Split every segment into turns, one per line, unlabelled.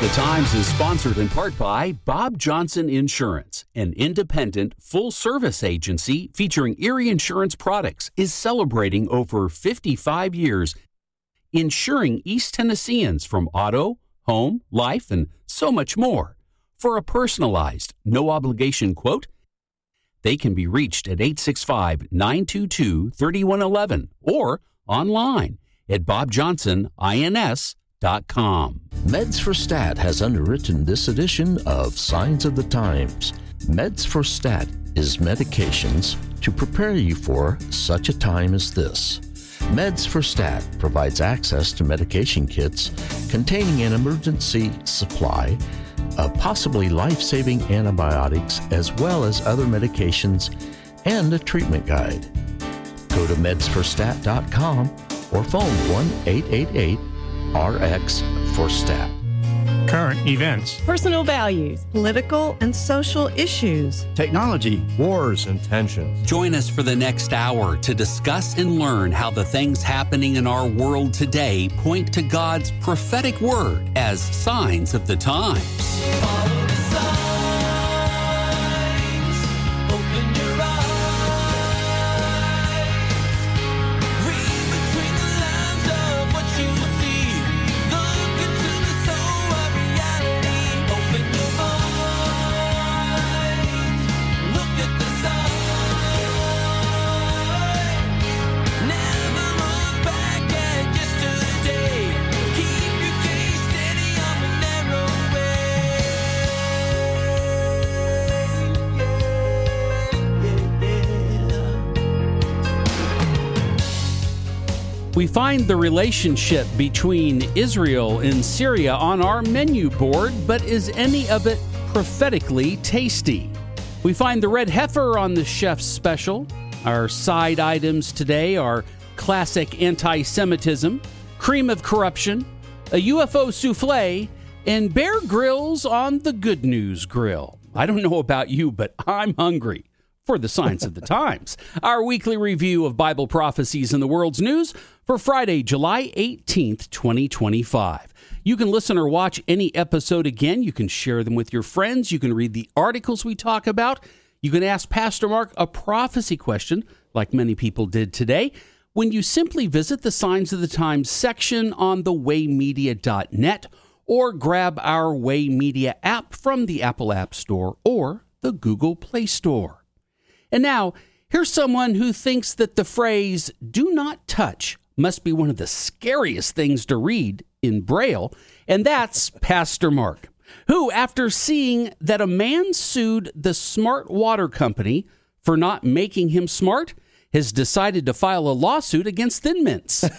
the Times is sponsored in part by Bob Johnson Insurance, an independent, full-service agency featuring Erie Insurance products, is celebrating over 55 years, insuring East Tennesseans from auto, home, life, and so much more. For a personalized, no-obligation quote, they can be reached at 865-922-3111 or online at bobjohnsonins.com.
Meds for Stat has underwritten this edition of Signs of the Times. Meds for Stat is medications to prepare you for such a time as this. Meds for Stat provides access to medication kits containing an emergency supply of possibly life-saving antibiotics as well as other medications and a treatment guide. Go to medsforstat.com or phone 1-888-RX-FOR-STAT.
Current events,
personal values, political and social issues,
technology, wars, and tensions.
Join us for the next hour to discuss and learn how the things happening in our world today point to God's prophetic word as signs of the times.
Follow the signs, open your eyes, read between the lines of what you see, look into the soul of reality, open your mind, look at the sign, never look back at yesterday, keep your gaze steady on the narrow
We find the relationship between Israel and Syria on our menu board, but is any of it prophetically tasty? We find the red heifer on the chef's special. Our side items today are classic anti-Semitism, cream of corruption, a UFO souffle, and Bear Grylls on the Good News Grill. I don't know about you, but I'm hungry for the Signs of the Times. Our weekly review of Bible prophecies in the world's news for Friday, July 18th, 2025. You can listen or watch any episode again. You can share them with your friends. You can read the articles we talk about. You can ask Pastor Mark a prophecy question, like many people did today, when you simply visit the Signs of the Times section on thewaymedia.net or grab our Way Media app from the Apple App Store or the Google Play Store. And now, here's someone who thinks that the phrase, "do not touch," must be one of the scariest things to read in Braille, and that's Pastor Mark, who, after seeing that a man sued the Smart Water Company for not making him smart, has decided to file a lawsuit against Thin Mints.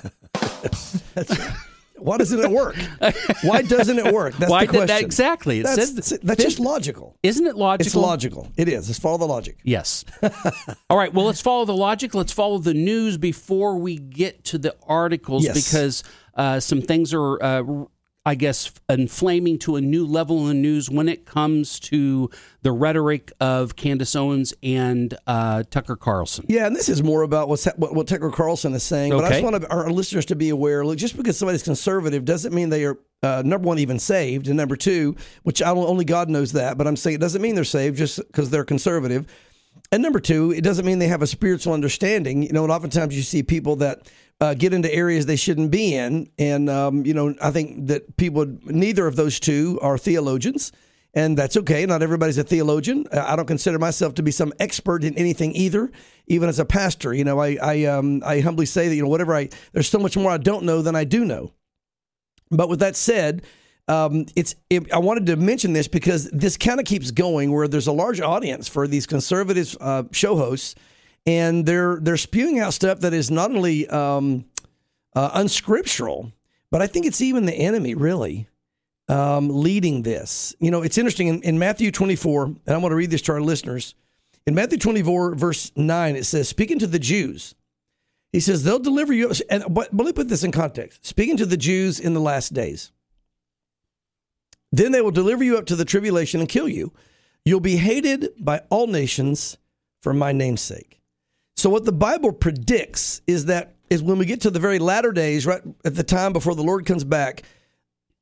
Why doesn't it work? Why doesn't it work? That's the question.
Exactly.
That's just logical.
Isn't it logical?
It's logical. It is. Let's follow the logic.
Yes. All right. Well, let's follow the logic. Let's follow the news before we get to the articles, because some things are, I guess, inflaming to a new level in the news when it comes to the rhetoric of Candace Owens and Tucker Carlson.
Yeah, and this is more about what Tucker Carlson is saying.
Okay.
But I just want our listeners to be aware, look, just because somebody's conservative doesn't mean they are, number one, even saved, and number two, which only God knows that, but I'm saying it doesn't mean they're saved just because they're conservative. And number two, it doesn't mean they have a spiritual understanding. You know, and oftentimes you see people that get into areas they shouldn't be in. And, I think that neither of those two are theologians, and that's okay. Not everybody's a theologian. I don't consider myself to be some expert in anything either, even as a pastor. You know, I humbly say that, there's so much more I don't know than I do know. But with that said, I wanted to mention this because this kind of keeps going where there's a large audience for these conservative show hosts, and they're spewing out stuff that is not only unscriptural, but I think it's even the enemy really leading this. You know, it's interesting in Matthew 24, and I want to read this to our listeners. In Matthew 24, verse 9, it says, speaking to the Jews, he says, they'll deliver you. But let me put this in context. Speaking to the Jews in the last days. Then they will deliver you up to the tribulation and kill you. You'll be hated by all nations for my name's sake. So what the Bible predicts is when we get to the very latter days, right at the time before the Lord comes back,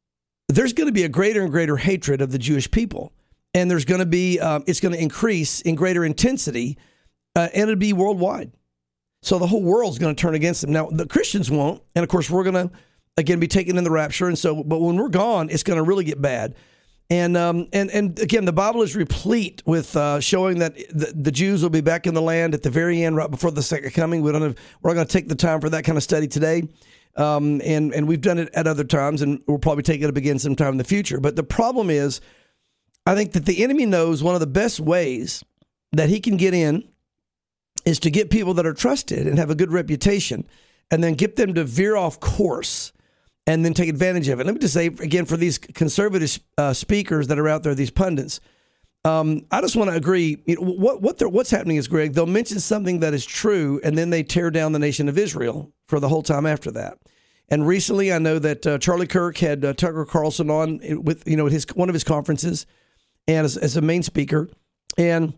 there's going to be a greater and greater hatred of the Jewish people. And there's going to be, it's going to increase in greater intensity, and it'll be worldwide. So the whole world's going to turn against them. Now, the Christians won't. And of course, we're going to, again, be taken in the rapture. And so, but when we're gone, it's going to really get bad. And again, the Bible is replete with showing that the Jews will be back in the land at the very end, right before the second coming. We're not going to take the time for that kind of study today. And we've done it at other times, and we'll probably take it up again sometime in the future. But the problem is, I think that the enemy knows one of the best ways that he can get in is to get people that are trusted and have a good reputation, and then get them to veer off course and then take advantage of it. Let me just say, again, for these conservative speakers that are out there, these pundits, I just want to agree. What's happening is, Greg, they'll mention something that is true, and then they tear down the nation of Israel for the whole time after that. And recently, I know that Charlie Kirk had Tucker Carlson on with one of his conferences, and as a main speaker. And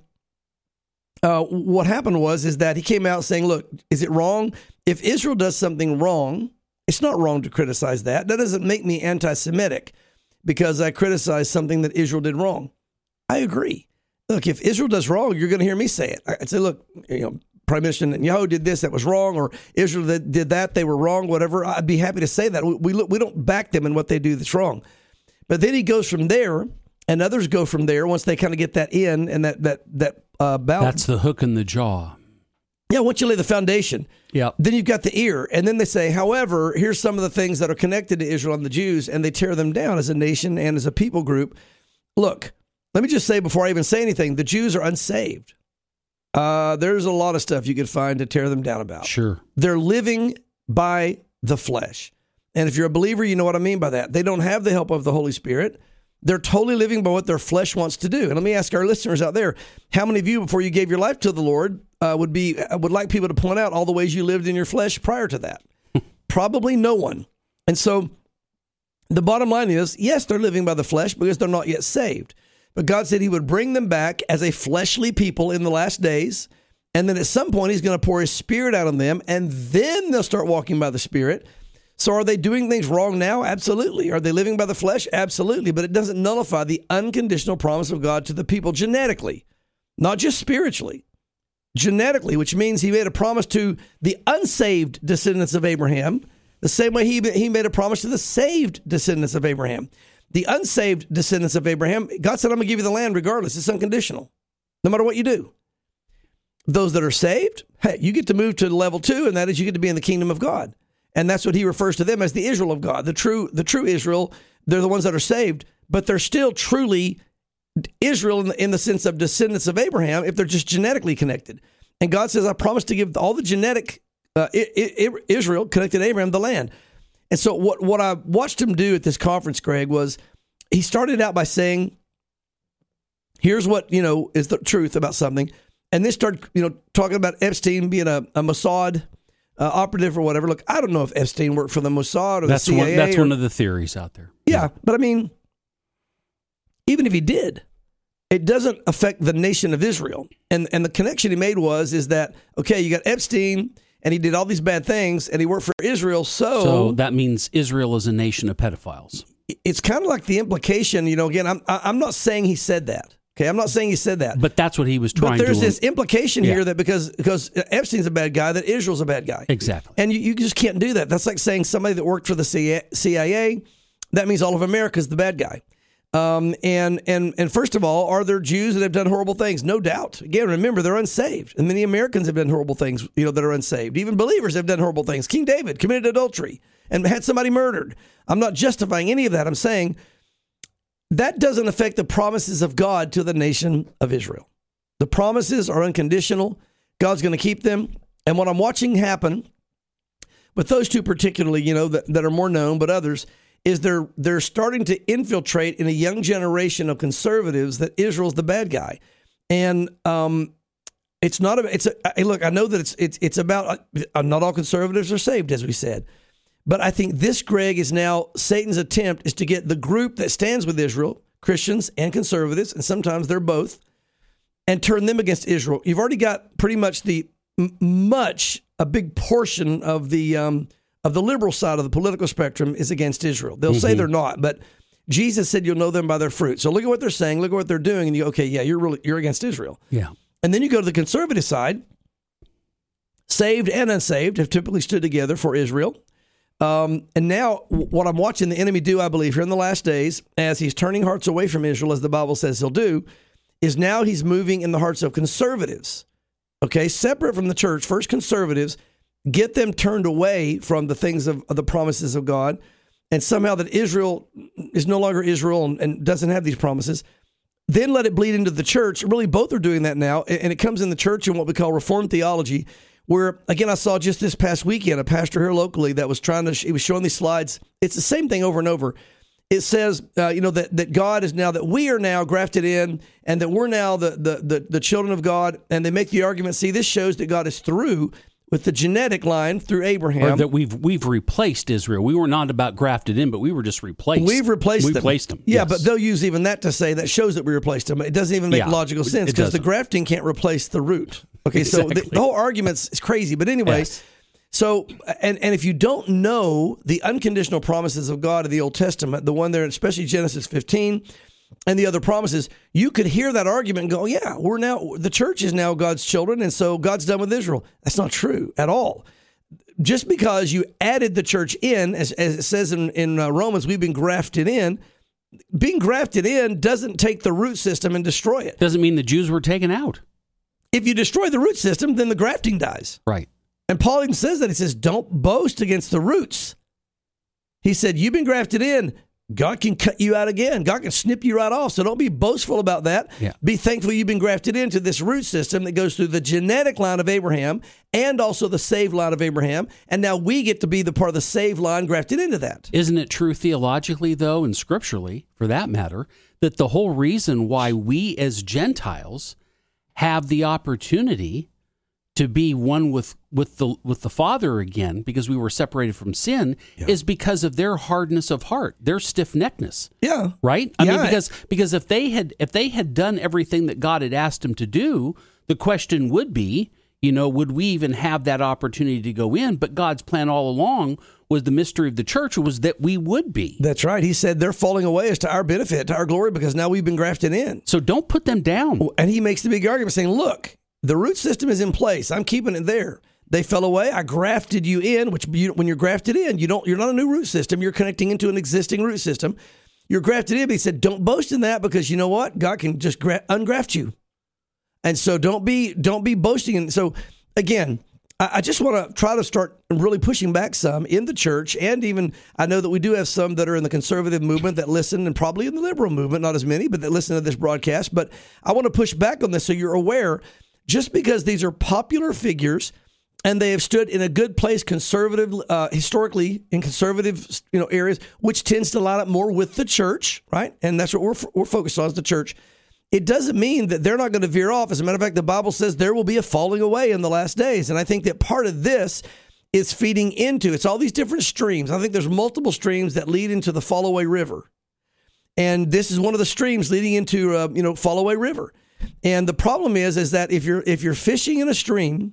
what happened is that he came out saying, "Look, is it wrong if Israel does something wrong? It's not wrong to criticize that. That doesn't make me anti-Semitic because I criticize something that Israel did wrong." I agree. Look, if Israel does wrong, you're going to hear me say it. I'd say, look, Prime Minister Netanyahu did this, that was wrong, or Israel did that, they were wrong, whatever. I'd be happy to say that. We don't back them in what they do that's wrong. But then he goes from there, and others go from there once they kind of get that in and that balance.
That's the hook in the jaw.
Yeah, once you lay the foundation, then you've got the ear. And then they say, however, here's some of the things that are connected to Israel and the Jews, and they tear them down as a nation and as a people group. Look, let me just say before I even say anything, the Jews are unsaved. There's a lot of stuff you could find to tear them down about.
Sure.
They're living by the flesh. And if you're a believer, you know what I mean by that. They don't have the help of the Holy Spirit. They're totally living by what their flesh wants to do. And let me ask our listeners out there, how many of you, before you gave your life to the Lord, would like people to point out all the ways you lived in your flesh prior to that? Probably no one. And so the bottom line is, yes, they're living by the flesh because they're not yet saved. But God said he would bring them back as a fleshly people in the last days. And then at some point, he's going to pour his Spirit out on them, and then they'll start walking by the Spirit. So are they doing things wrong now? Absolutely. Are they living by the flesh? Absolutely. But it doesn't nullify the unconditional promise of God to the people genetically, not just spiritually, genetically, which means he made a promise to the unsaved descendants of Abraham, the same way he made a promise to the saved descendants of Abraham. The unsaved descendants of Abraham, God said, I'm going to give you the land regardless. It's unconditional, no matter what you do. Those that are saved, hey, you get to move to level 2, and that is you get to be in the kingdom of God. And that's what he refers to them as, the Israel of God, the true Israel. They're the ones that are saved, but they're still truly Israel in the sense of descendants of Abraham if they're just genetically connected. And God says, I promise to give all the genetic Israel connected to Abraham the land. And so what I watched him do at this conference, Greg, was he started out by saying, here's what, is the truth about something. And then started, talking about Epstein being a Mossad operative or whatever. Look, I don't know if Epstein worked for the Mossad or the CIA.
That's one of the theories out there.
Yeah, but I mean, even if he did, it doesn't affect the nation of Israel. And the connection he made is that, okay, you got Epstein, and he did all these bad things, and he worked for Israel,
so that means Israel is a nation of pedophiles.
It's kind of like the implication, again, I'm not saying he said that. Okay, I'm not saying he said that.
But that's what he was trying to do.
But there's this implication here that because Epstein's a bad guy, that Israel's a bad guy.
Exactly.
And you just can't do that. That's like saying somebody that worked for the CIA, that means all of America's the bad guy. And first of all, are there Jews that have done horrible things? No doubt. Again, remember, they're unsaved. And many Americans have done horrible things, that are unsaved. Even believers have done horrible things. King David committed adultery and had somebody murdered. I'm not justifying any of that. I'm saying that doesn't affect the promises of God to the nation of Israel. The promises are unconditional. God's going to keep them. And what I'm watching happen with those two particularly, that are more known, but others, is they're starting to infiltrate in a young generation of conservatives that Israel's the bad guy. And it's not look, I know that it's about not all conservatives are saved, as we said. But I think this, Greg, is now Satan's attempt is to get the group that stands with Israel, Christians and conservatives, and sometimes they're both, and turn them against Israel. You've already got pretty much a big portion of the liberal side of the political spectrum is against Israel. They'll say they're not, but Jesus said, you'll know them by their fruit. So look at what they're saying, look at what they're doing, and you go, okay, yeah, you're against Israel.
Yeah.
And then you go to the conservative side. Saved and unsaved have typically stood together for Israel. And now what I'm watching the enemy do, I believe, here in the last days, as he's turning hearts away from Israel, as the Bible says he'll do, is now he's moving in the hearts of conservatives. Okay, separate from the church. First, conservatives, get them turned away from the things of the promises of God, and somehow that Israel is no longer Israel and doesn't have these promises. Then let it bleed into the church. Really, both are doing that now, and it comes in the church in what we call Reformed theology, where, again, I saw just this past weekend a pastor here locally that was he was showing these slides. It's the same thing over and over. It says, that God is now, that we are now grafted in, and that we're now the children of God. And they make the argument, see, this shows that God is through with the genetic line through Abraham.
Or that we've replaced Israel. We were not about grafted in, but we were just replaced.
We've replaced them. Yeah,
yes.
But they'll use even that to say that shows that we replaced them. It doesn't even make logical sense because the grafting can't replace the root. Okay,
exactly.
So the whole argument is crazy. But anyway,
Yes.
so, and if you don't know the unconditional promises of God in the Old Testament, the one there, especially Genesis 15 and the other promises, you could hear that argument and go, yeah, the church is now God's children, and so God's done with Israel. That's not true at all. Just because you added the church in, as it says in Romans, we've been grafted in. Being grafted in doesn't take the root system and destroy it.
Doesn't mean the Jews were taken out.
If you destroy the root system, then the grafting dies.
Right.
And Paul even says that. He says, don't boast against the roots. He said, you've been grafted in. God can cut you out again. God can snip you right off. So don't be boastful about that.
Yeah.
Be thankful you've been grafted into this root system that goes through the genetic line of Abraham and also the saved line of Abraham. And now we get to be the part of the saved line grafted into that.
Isn't it true theologically, though, and scripturally, for that matter, that the whole reason why we as Gentiles have the opportunity to be one with the Father again, because we were separated from sin, is because of their hardness of heart, their stiff-neckedness.
Yeah.
Right? I mean, because if they had done everything that God had asked them to do, the question would be, would we even have that opportunity to go in? But God's plan all along was the mystery of the church was that we would be.
That's right. He said they're falling away as to our benefit, to our glory, because now we've been grafted in.
So don't put them down.
And he makes the big argument saying, look, the root system is in place. I'm keeping it there. They fell away. I grafted you in, when you're grafted in, you're not a new root system. You're connecting into an existing root system. You're grafted in. But he said, don't boast in that, because you know what? God can just ungraft you. And so don't be boasting. And so again, I just want to try to start really pushing back some in the church. And even I know that we do have some that are in the conservative movement that listen, and probably in the liberal movement, not as many, but that listen to this broadcast. But I want to push back on this so you're aware, just because these are popular figures and they have stood in a good place historically in conservative areas, which tends to line up more with the church, right? And that's what we're focused on, is the church. It doesn't mean that they're not going to veer off. As a matter of fact, the Bible says there will be a falling away in the last days. And I think that part of this is feeding into, it's all these different streams. I think there's multiple streams that lead into the fall away river. And this is one of the streams leading into, fall away river. And the problem is that if you're fishing in a stream,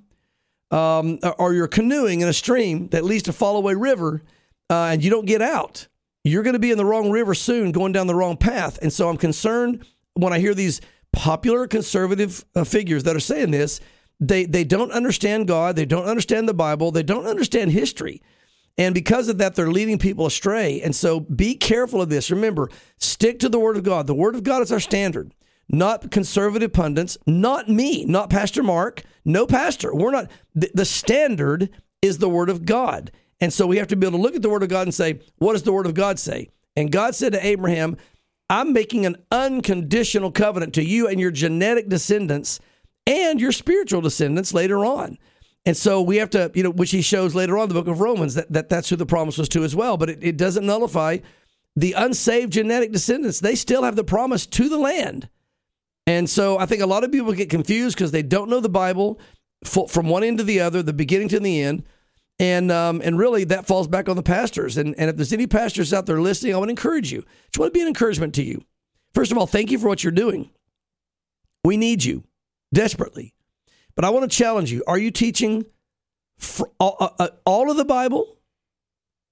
or you're canoeing in a stream that leads to fall away river, and you don't get out, you're going to be in the wrong river soon, going down the wrong path. And so I'm concerned when I hear these popular conservative figures that are saying this. They don't understand God. They don't understand the Bible. They don't understand history. And because of that, they're leading people astray. And so be careful of this. Remember, stick to the Word of God. The Word of God is our standard, not conservative pundits, not me, not Pastor Mark, no pastor. We're not. The standard is the Word of God. And so we have to be able to look at the Word of God and say, what does the Word of God say? And God said to Abraham, I'm making an unconditional covenant to you and your genetic descendants and your spiritual descendants later on. And so we have to, which he shows later on in the book of Romans, that's who the promise was to as well. But it doesn't nullify the unsaved genetic descendants. They still have the promise to the land. And so I think a lot of people get confused because they don't know the Bible from one end to the other, the beginning to the end. And really that falls back on the pastors. And if there's any pastors out there listening, I want to encourage you. I just want to be an encouragement to you. First of all, thank you for what you're doing. We need you desperately. But I want to challenge you. Are you teaching all of the Bible?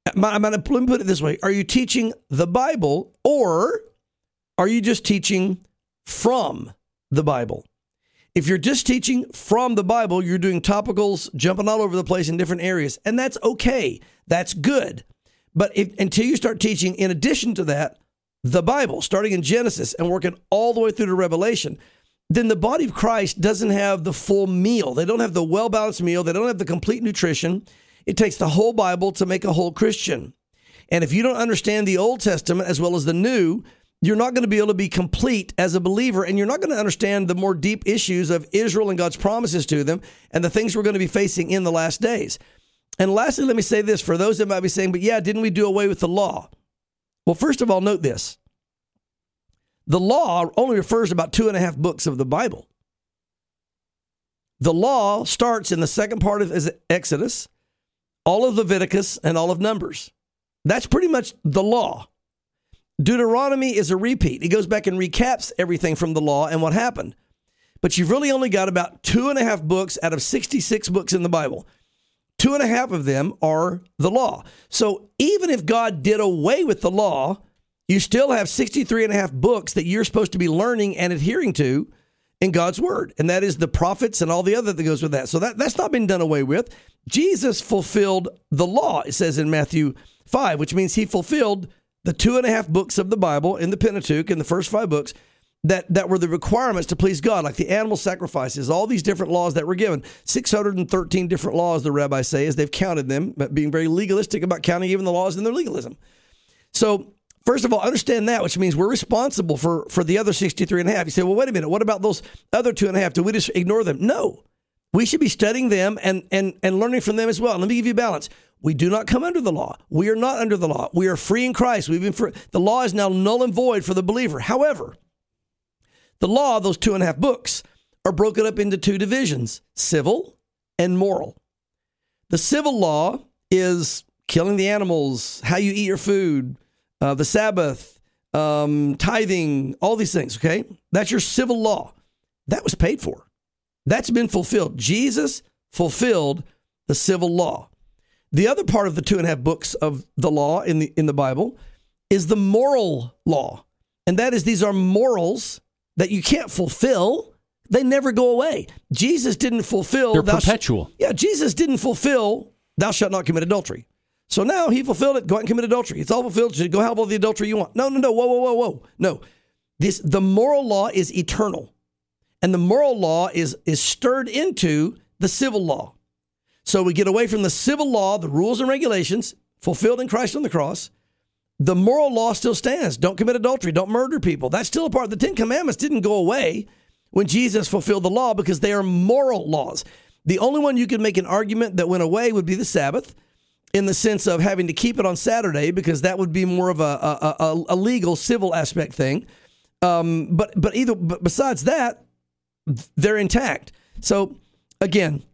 Let me put it this way. Are you teaching the Bible, or are you just teaching from the Bible? If you're just teaching from the Bible, you're doing topicals, jumping all over the place in different areas, and that's okay. That's good. But until you start teaching, in addition to that, the Bible, starting in Genesis and working all the way through to Revelation, then the body of Christ doesn't have the full meal. They don't have the well-balanced meal. They don't have the complete nutrition. It takes the whole Bible to make a whole Christian. And if you don't understand the Old Testament as well as the New, you're not going to be able to be complete as a believer, and you're not going to understand the more deep issues of Israel and God's promises to them and the things we're going to be facing in the last days. And lastly, let me say this for those that might be saying, but yeah, didn't we do away with the law? Well, first of all, note this. The law only refers to about 2.5 books of the Bible. The law starts in the second part of Exodus, all of Leviticus, and all of Numbers. That's pretty much the law. Deuteronomy is a repeat. It goes back and recaps everything from the law and what happened. But you've really only got about 2.5 books out of 66 books in the Bible. 2.5 of them are the law. So even if God did away with the law, you still have 63.5 books that you're supposed to be learning and adhering to in God's word. And that is the prophets and all the other that goes with that. So that's not been done away with. Jesus fulfilled the law, it says in Matthew 5, which means he fulfilled the 2.5 books of the Bible in the Pentateuch, in the first 5 books, that were the requirements to please God, like the animal sacrifices, all these different laws that were given. 613 different laws, the rabbis say, as they've counted them, being very legalistic about counting even the laws in their legalism. So, first of all, understand that, which means we're responsible for the other 63.5. You say, well, wait a minute, what about those other 2.5? Do we just ignore them? No. We should be studying them and learning from them as well. Let me give you balance. We do not come under the law. We are not under the law. We are free in Christ. We've been free. The law is now null and void for the believer. However, the law, those 2.5 books, are broken up into 2 divisions, civil and moral. The civil law is killing the animals, how you eat your food, the Sabbath, tithing, all these things, okay? That's your civil law. That was paid for. That's been fulfilled. Jesus fulfilled the civil law. The other part of the 2.5 books of the law in the Bible is the moral law. And that is, these are morals that you can't fulfill. They never go away. Jesus didn't fulfill.
They're perpetual.
Jesus didn't fulfill, thou shalt not commit adultery. So now he fulfilled it. Go out and commit adultery. It's all fulfilled. So go have all the adultery you want. No. Whoa. No. The moral law is eternal. And the moral law is stirred into the civil law. So we get away from the civil law, the rules and regulations fulfilled in Christ on the cross. The moral law still stands. Don't commit adultery. Don't murder people. That's still a part. The 10 Commandments didn't go away when Jesus fulfilled the law because they are moral laws. The only one you could make an argument that went away would be the Sabbath, in the sense of having to keep it on Saturday, because that would be more of a legal, civil aspect thing. But besides that, they're intact. So again,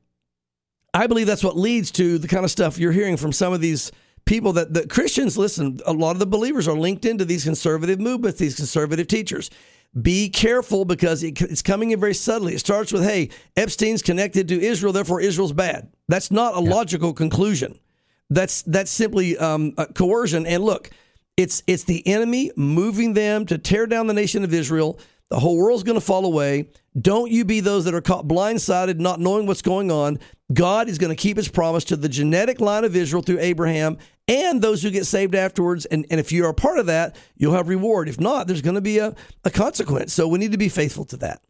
I believe that's what leads to the kind of stuff you're hearing from some of these people that Christians, listen, a lot of the believers are linked into these conservative movements, these conservative teachers. Be careful, because it's coming in very subtly. It starts with, hey, Epstein's connected to Israel, therefore Israel's bad. That's not a logical conclusion. That's simply coercion. And look, it's the enemy moving them to tear down the nation of Israel. The whole world's going to fall away. Don't you be those that are caught blindsided, not knowing what's going on. God is going to keep his promise to the genetic line of Israel through Abraham and those who get saved afterwards. And if you're a part of that, you'll have reward. If not, there's going to be a consequence. So we need to be faithful to that.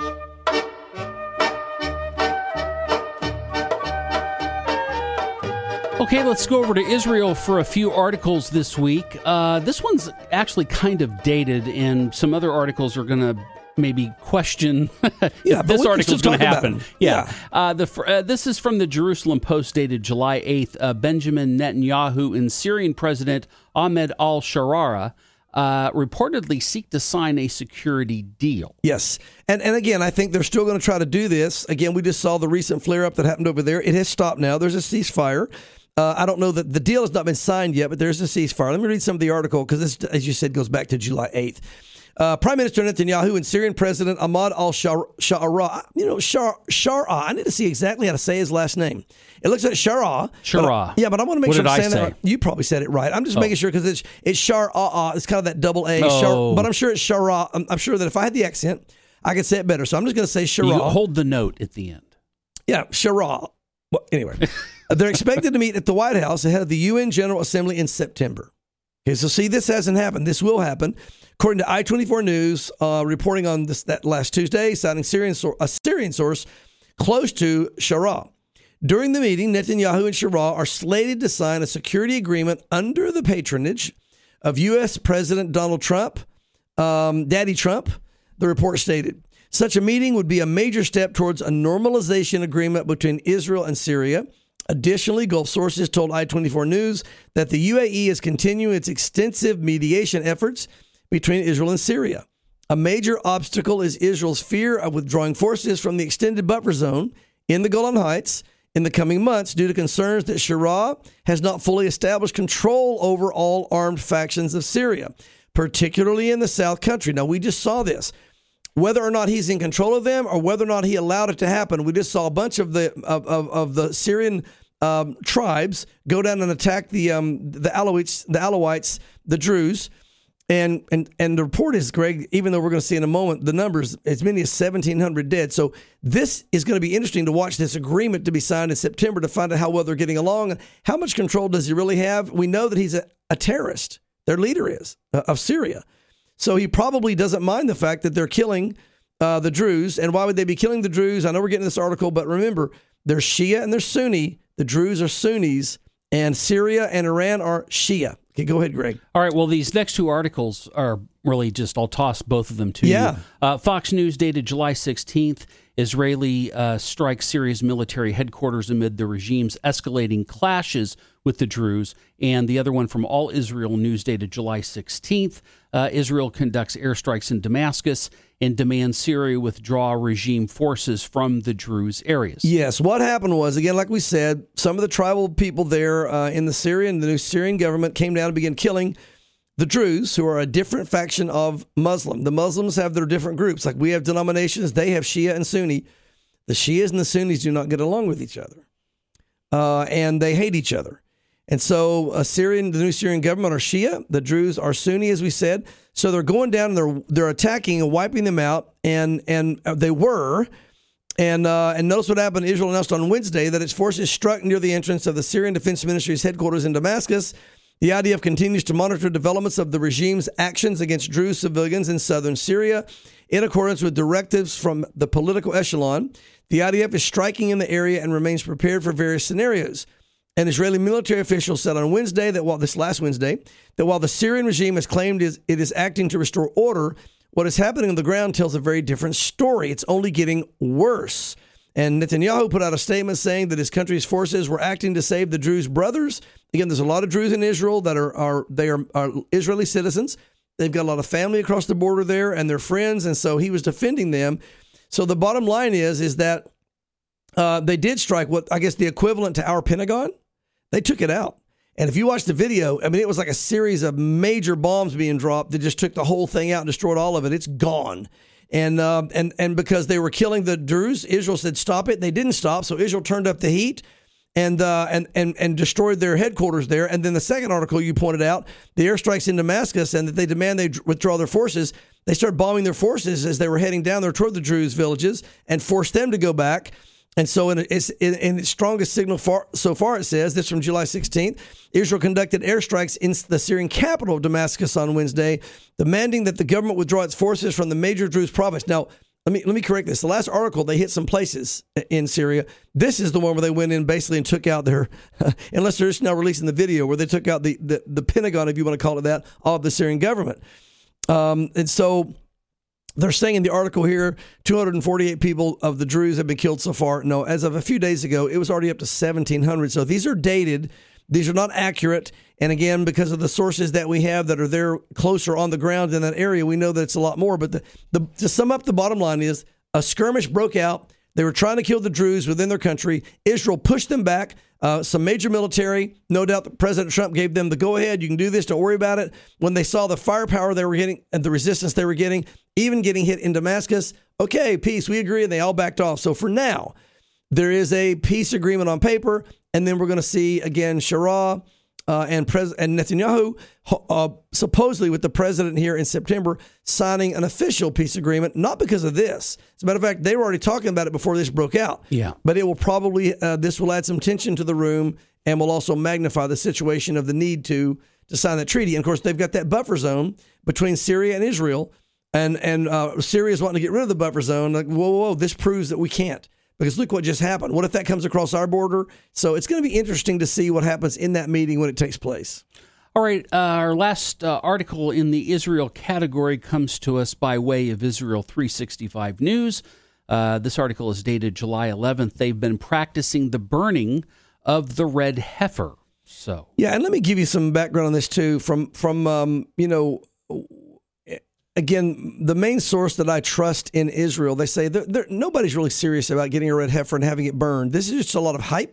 Okay, let's go over to Israel for a few articles this week. This one's actually kind of dated, and some other articles are going to maybe question if this article's going to happen. This is from the Jerusalem Post, dated July 8th. Benjamin Netanyahu and Syrian President Ahmed al-Sharara reportedly seek to sign a security deal.
Yes. And again, I think they're still going to try to do this. Again, we just saw the recent flare-up that happened over there. It has stopped now. There's a ceasefire. I don't know that the deal has not been signed yet, but there's a ceasefire. Let me read some of the article, because this, as you said, goes back to July 8th. Prime Minister Netanyahu and Syrian President Ahmad al-Shara. Shara. I need to see exactly how to say his last name. It looks like Shara.
Shara.
But I want to make
What
sure
did
I'm
I
saying that
say?
right. You probably said it right. I'm just making sure because it's Shara. It's kind of that double A.
Oh.
But I'm sure it's Shara. I'm sure that if I had the accent, I could say it better. So I'm just going to say Shara.
You hold the note at the end.
Yeah, Shara. Well, anyway, they're expected to meet at the White House ahead of the UN General Assembly in September. Okay, so see, this hasn't happened. This will happen. According to I-24 News, reporting on that last Tuesday, citing a Syrian source close to Shara. During the meeting, Netanyahu and Shara are slated to sign a security agreement under the patronage of U.S. President Donald Trump, Daddy Trump, the report stated. Such a meeting would be a major step towards a normalization agreement between Israel and Syria. Additionally, Gulf sources told I-24 News that the UAE is continuing its extensive mediation efforts between Israel and Syria. A major obstacle is Israel's fear of withdrawing forces from the extended buffer zone in the Golan Heights in the coming months due to concerns that Shara has not fully established control over all armed factions of Syria, particularly in the South Country. Now, we just saw this. Whether or not he's in control of them or whether or not he allowed it to happen, we just saw a bunch of the Syrian tribes go down and attack the Alawites, the Druze. And the report is, Greg, even though we're going to see in a moment the numbers, as many as 1,700 dead. So this is going to be interesting to watch this agreement to be signed in September to find out how well they're getting along. How much control does he really have? We know that he's a terrorist. Their leader is of Syria. So he probably doesn't mind the fact that they're killing the Druze. And why would they be killing the Druze? I know we're getting this article, but remember, they're Shia and they're Sunni. The Druze are Sunnis, and Syria and Iran are Shia. Okay, go ahead, Greg.
All right, well, these next two articles are really just, I'll toss both of them to
Yeah.
you. Fox News dated July 16th, Israeli strikes Syria's military headquarters amid the regime's escalating clashes with the Druze. And the other one from All Israel News dated July 16th, Israel conducts airstrikes in Damascus and demands Syria withdraw regime forces from the Druze areas.
Yes, what happened was, again, like we said, some of the tribal people there in the new Syrian government came down and began killing the Druze, who are a different faction of Muslim. The Muslims have their different groups. Like we have denominations, they have Shia and Sunni. The Shias and the Sunnis do not get along with each other. And they hate each other. And so the new Syrian government are Shia, the Druze are Sunni, as we said. So they're going down and they're attacking and wiping them out, and they were. And notice what happened. Israel announced on Wednesday that its forces struck near the entrance of the Syrian Defense Ministry's headquarters in Damascus. The IDF continues to monitor developments of the regime's actions against Druze civilians in southern Syria in accordance with directives from the political echelon. The IDF is striking in the area and remains prepared for various scenarios. An Israeli military official said on Wednesday that while the Syrian regime has claimed it is acting to restore order, what is happening on the ground tells a very different story. It's only getting worse. And Netanyahu put out a statement saying that his country's forces were acting to save the Druze brothers. Again, there's a lot of Druze in Israel that are Israeli citizens. They've got a lot of family across the border there and their friends, and so he was defending them. So the bottom line is that they did strike what I guess the equivalent to our Pentagon. They took it out. And if you watch the video, I mean, it was like a series of major bombs being dropped that just took the whole thing out and destroyed all of it. It's gone. And because they were killing the Druze, Israel said, stop it. They didn't stop. So Israel turned up the heat and destroyed their headquarters there. And then the second article you pointed out, the airstrikes in Damascus, and that they demand they withdraw their forces. They started bombing their forces as they were heading down there toward the Druze villages and forced them to go back. And so in its strongest signal so far, it says, this from July 16th, Israel conducted airstrikes in the Syrian capital of Damascus on Wednesday, demanding that the government withdraw its forces from the major Druze province. Now, let me correct this. The last article, they hit some places in Syria. This is the one where they went in basically and took out their, unless they're just now releasing the video, where they took out the Pentagon, if you want to call it that, of the Syrian government. And so they're saying in the article here, 248 people of the Druze have been killed so far. No, as of a few days ago, it was already up to 1,700. So these are dated. These are not accurate. And again, because of the sources that we have that are there closer on the ground in that area, we know that it's a lot more. But to sum up, the bottom line is a skirmish broke out. They were trying to kill the Druze within their country. Israel pushed them back. Some major military, no doubt that President Trump gave them the go-ahead. You can do this. Don't worry about it. When they saw the firepower they were getting and the resistance they were getting, even getting hit in Damascus, okay, peace, we agree, and they all backed off. So for now, there is a peace agreement on paper, and then we're going to see, again, Shara and Netanyahu, supposedly with the president here in September, signing an official peace agreement, not because of this. As a matter of fact, they were already talking about it before this broke out.
Yeah.
But it will probably, this will add some tension to the room and will also magnify the situation of the need to sign that treaty. And, of course, they've got that buffer zone between Syria and Israel, and Syria is wanting to get rid of the buffer zone. Like, whoa, this proves that we can't. Because look what just happened. What if that comes across our border? So it's going to be interesting to see what happens in that meeting when it takes place.
All right, our last article in the Israel category comes to us by way of Israel 365 News. This article is dated July 11th. They've been practicing the burning of the red heifer. So
yeah, and let me give you some background on this too. From again, the main source that I trust in Israel, they say nobody's really serious about getting a red heifer and having it burned. This is just a lot of hype.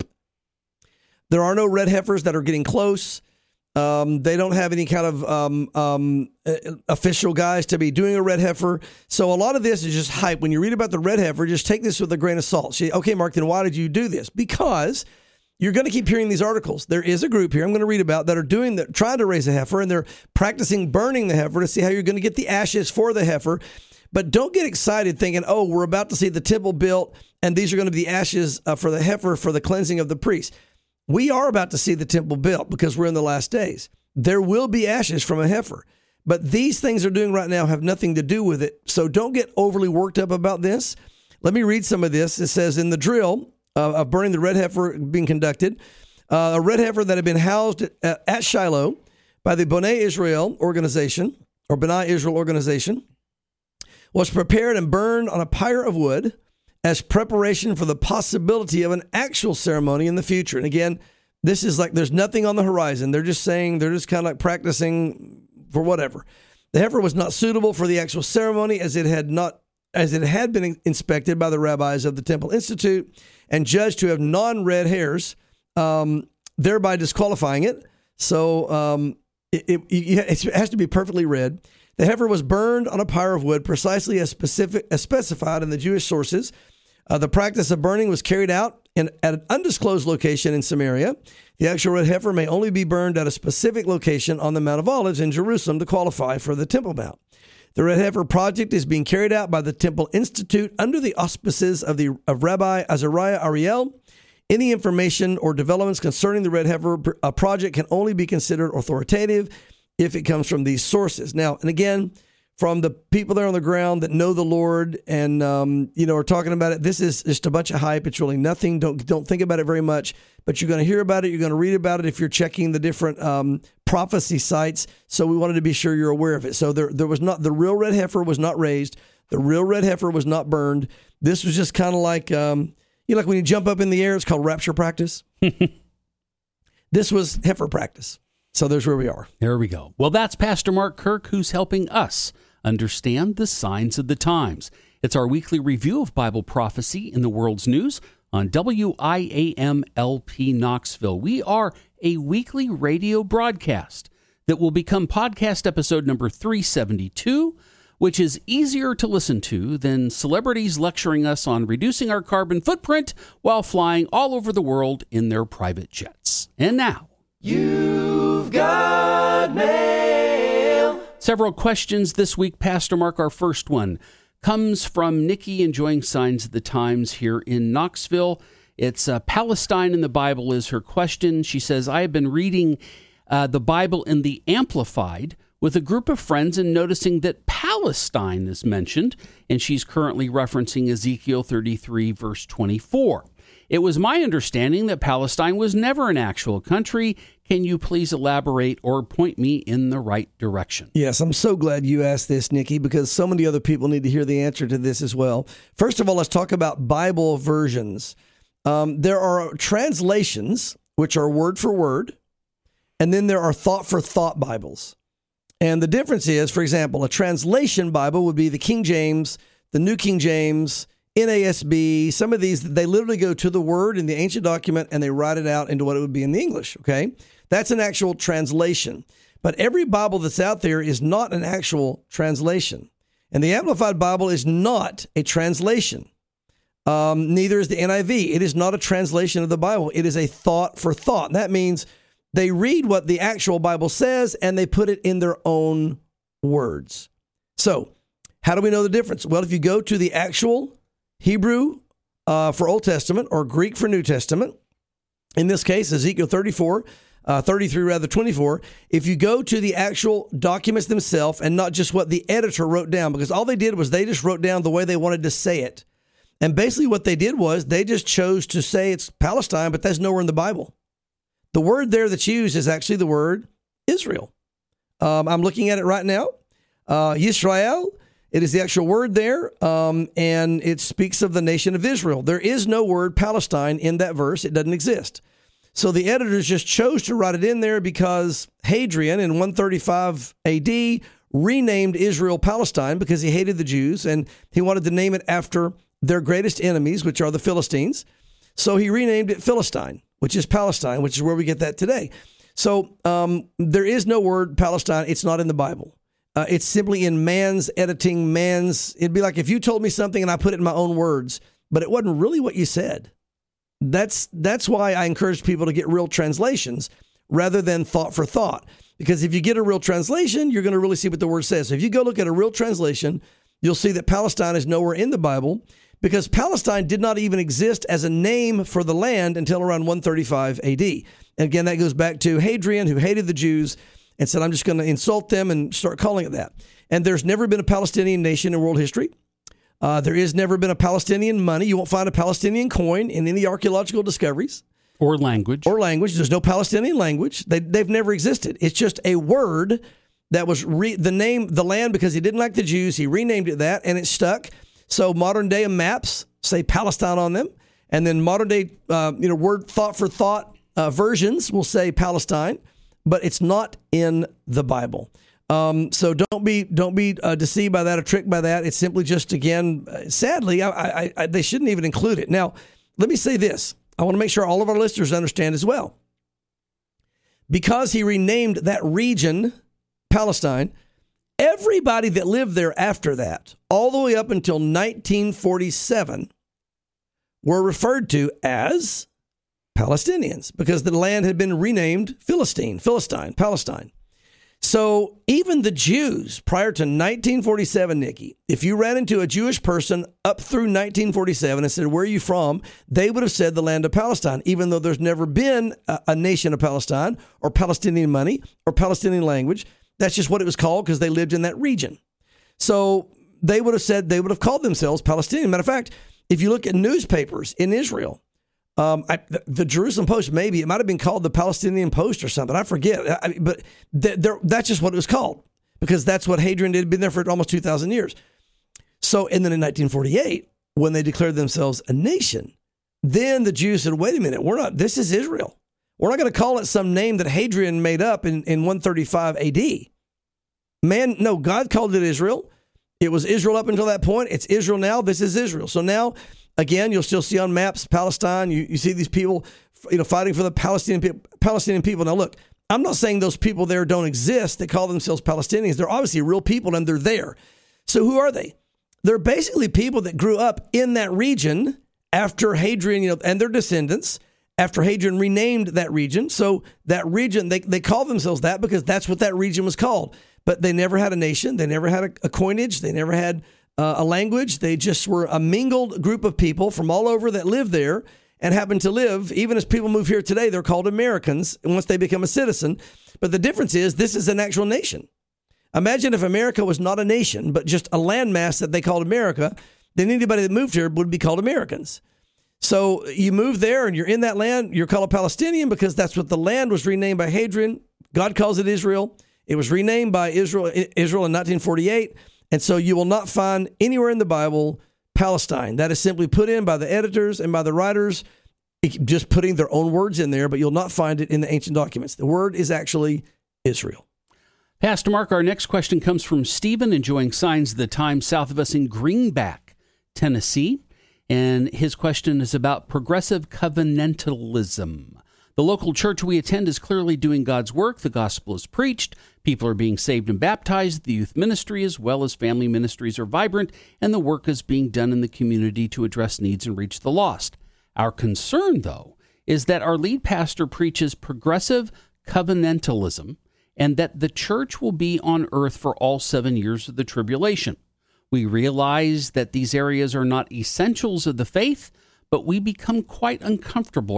There are no red heifers that are getting close. They don't have any kind of official guys to be doing a red heifer. So a lot of this is just hype. When you read about the red heifer, just take this with a grain of salt. Say, okay, Mark, then why did you do this? Because you're going to keep hearing these articles. There is a group here I'm going to read about that are trying to raise a heifer, and they're practicing burning the heifer to see how you're going to get the ashes for the heifer. But don't get excited thinking, oh, we're about to see the temple built, and these are going to be the ashes for the heifer for the cleansing of the priest. We are about to see the temple built because we're in the last days. There will be ashes from a heifer. But these things they're doing right now have nothing to do with it. So don't get overly worked up about this. Let me read some of this. It says, in the drill of burning the red heifer being conducted, a red heifer that had been housed at Shiloh by the B'nai Israel organization, or B'nai Israel organization, was prepared and burned on a pyre of wood as preparation for the possibility of an actual ceremony in the future. And again, this is like there's nothing on the horizon. They're just saying, they're just kind of like practicing for whatever. The heifer was not suitable for the actual ceremony as it had been inspected by the rabbis of the Temple Institute and judged to have non-red hairs, thereby disqualifying it. So it has to be perfectly red. The heifer was burned on a pyre of wood precisely as specified in the Jewish sources. The practice of burning was carried out at an undisclosed location in Samaria. The actual red heifer may only be burned at a specific location on the Mount of Olives in Jerusalem to qualify for the Temple Mount. The red heifer project is being carried out by the Temple Institute under the auspices of Rabbi Azariah Ariel. Any information or developments concerning the red heifer project can only be considered authoritative if it comes from these sources. Now, and again, from the people there on the ground that know the Lord and, are talking about it, this is just a bunch of hype. It's really nothing. Don't think about it very much, but you're going to hear about it. You're going to read about it if you're checking the different prophecy sites. So we wanted to be sure you're aware of it. So there was not, the real red heifer was not raised. The real red heifer was not burned. This was just kind of like, like when you jump up in the air, it's called rapture practice. This was heifer practice. So there's where we are.
There we go. Well, that's Pastor Mark Kirk, who's helping us understand the signs of the times. It's our weekly review of Bible prophecy in the world's news on WIAM-LP Knoxville. We are a weekly radio broadcast that will become podcast episode number 372, which is easier to listen to than celebrities lecturing us on reducing our carbon footprint while flying all over the world in their private jets. And now,
You've got mail.
Several questions this week, Pastor Mark. Our first one comes from Nikki, enjoying Signs of the Times here in Knoxville. It's Palestine in the Bible is her question. She says, I have been reading the Bible in the Amplified with a group of friends and noticing that Palestine is mentioned, and she's currently referencing Ezekiel 33, verse 24. It was my understanding that Palestine was never an actual country. Can you please elaborate or point me in the right direction?
Yes, I'm so glad you asked this, Nikki, because so many other people need to hear the answer to this as well. First of all, let's talk about Bible versions. There are translations, which are word for word, and then there are thought for thought Bibles. And the difference is, for example, a translation Bible would be the King James, the New King James, NASB, some of these, they literally go to the word in the ancient document and they write it out into what it would be in the English, okay? That's an actual translation. But every Bible that's out there is not an actual translation. And the Amplified Bible is not a translation. Neither is the NIV. It is not a translation of the Bible. It is a thought for thought. That means they read what the actual Bible says and they put it in their own words. So, how do we know the difference? Well, if you go to the actual Hebrew for Old Testament or Greek for New Testament, in this case, Ezekiel 24, if you go to the actual documents themselves and not just what the editor wrote down, because all they did was they just wrote down the way they wanted to say it. And basically what they did was they just chose to say it's Palestine, but that's nowhere in the Bible. The word there that's used is actually the word Israel. I'm looking at it right now. Yisrael, it is the actual word there, and it speaks of the nation of Israel. There is no word Palestine in that verse. It doesn't exist. So the editors just chose to write it in there because Hadrian in 135 AD renamed Israel Palestine because he hated the Jews, and he wanted to name it after their greatest enemies, which are the Philistines. So he renamed it Philistine, which is Palestine, which is where we get that today. So there is no word Palestine. It's not in the Bible. It's simply in man's editing, it'd be like if you told me something and I put it in my own words, but it wasn't really what you said. That's why I encourage people to get real translations rather than thought for thought. Because if you get a real translation, you're going to really see what the word says. So if you go look at a real translation, you'll see that Palestine is nowhere in the Bible because Palestine did not even exist as a name for the land until around 135 AD. And again, that goes back to Hadrian, who hated the Jews and said, I'm just going to insult them and start calling it that. And there's never been a Palestinian nation in world history. There has never been a Palestinian money. You won't find a Palestinian coin in any archaeological discoveries.
Or language.
There's no Palestinian language. They've never existed. It's just a word that was the land, because he didn't like the Jews, he renamed it that, and it stuck. So modern day maps say Palestine on them. And then modern day, word thought for thought versions will say Palestine, but it's not in the Bible. So don't be deceived by that or tricked by that. It's simply just, again, sadly, they shouldn't even include it. Now, let me say this. I want to make sure all of our listeners understand as well. Because he renamed that region Palestine, everybody that lived there after that, all the way up until 1947, were referred to as Palestinians because the land had been renamed Philistine, Palestine. So even the Jews prior to 1947, Nikki, if you ran into a Jewish person up through 1947 and said, where are you from? They would have said the land of Palestine, even though there's never been a nation of Palestine or Palestinian money or Palestinian language. That's just what it was called because they lived in that region. So they would have called themselves Palestinian. Matter of fact, if you look at newspapers in Israel, the Jerusalem Post, maybe it might have been called the Palestinian Post or something. I forget. But that's just what it was called because that's what Hadrian did. Been there for almost 2,000 years. So, and then in 1948, when they declared themselves a nation, then the Jews said, wait a minute, this is Israel. We're not going to call it some name that Hadrian made up in 135 AD. No, God called it Israel. It was Israel up until that point. It's Israel now. This is Israel. So now, again, you'll still see on maps Palestine. You see these people, fighting for the Palestinian people. Now, look, I'm not saying those people there don't exist that call themselves Palestinians. They're obviously real people, and they're there. So who are they? They're basically people that grew up in that region after Hadrian, and their descendants after Hadrian renamed that region. So that region, they call themselves that because that's what that region was called. But they never had a nation. They never had a coinage. They never had a language. They just were a mingled group of people from all over that lived there and happened to live. Even as people move here today, they're called Americans once they become a citizen. But the difference is this is an actual nation. Imagine if America was not a nation, but just a landmass that they called America, then anybody that moved here would be called Americans. So you move there and you're in that land, you're called a Palestinian because that's what the land was renamed by Hadrian. God calls it Israel. It was renamed by Israel in 1948. And so you will not find anywhere in the Bible Palestine. That is simply put in by the editors and by the writers, just putting their own words in there, but you'll not find it in the ancient documents. The word is actually Israel.
Pastor Mark, our next question comes from Stephen, enjoying Signs of the Times south of us in Greenback, Tennessee. and his question is about progressive covenantalism. The local church we attend is clearly doing God's work. The gospel is preached. People are being saved and baptized. The youth ministry as well as family ministries are vibrant, and the work is being done in the community to address needs and reach the lost. Our concern, though, is that our lead pastor preaches progressive covenantalism and that the church will be on earth for all 7 years of the tribulation. We realize that these areas are not essentials of the faith, but we've become quite uncomfortable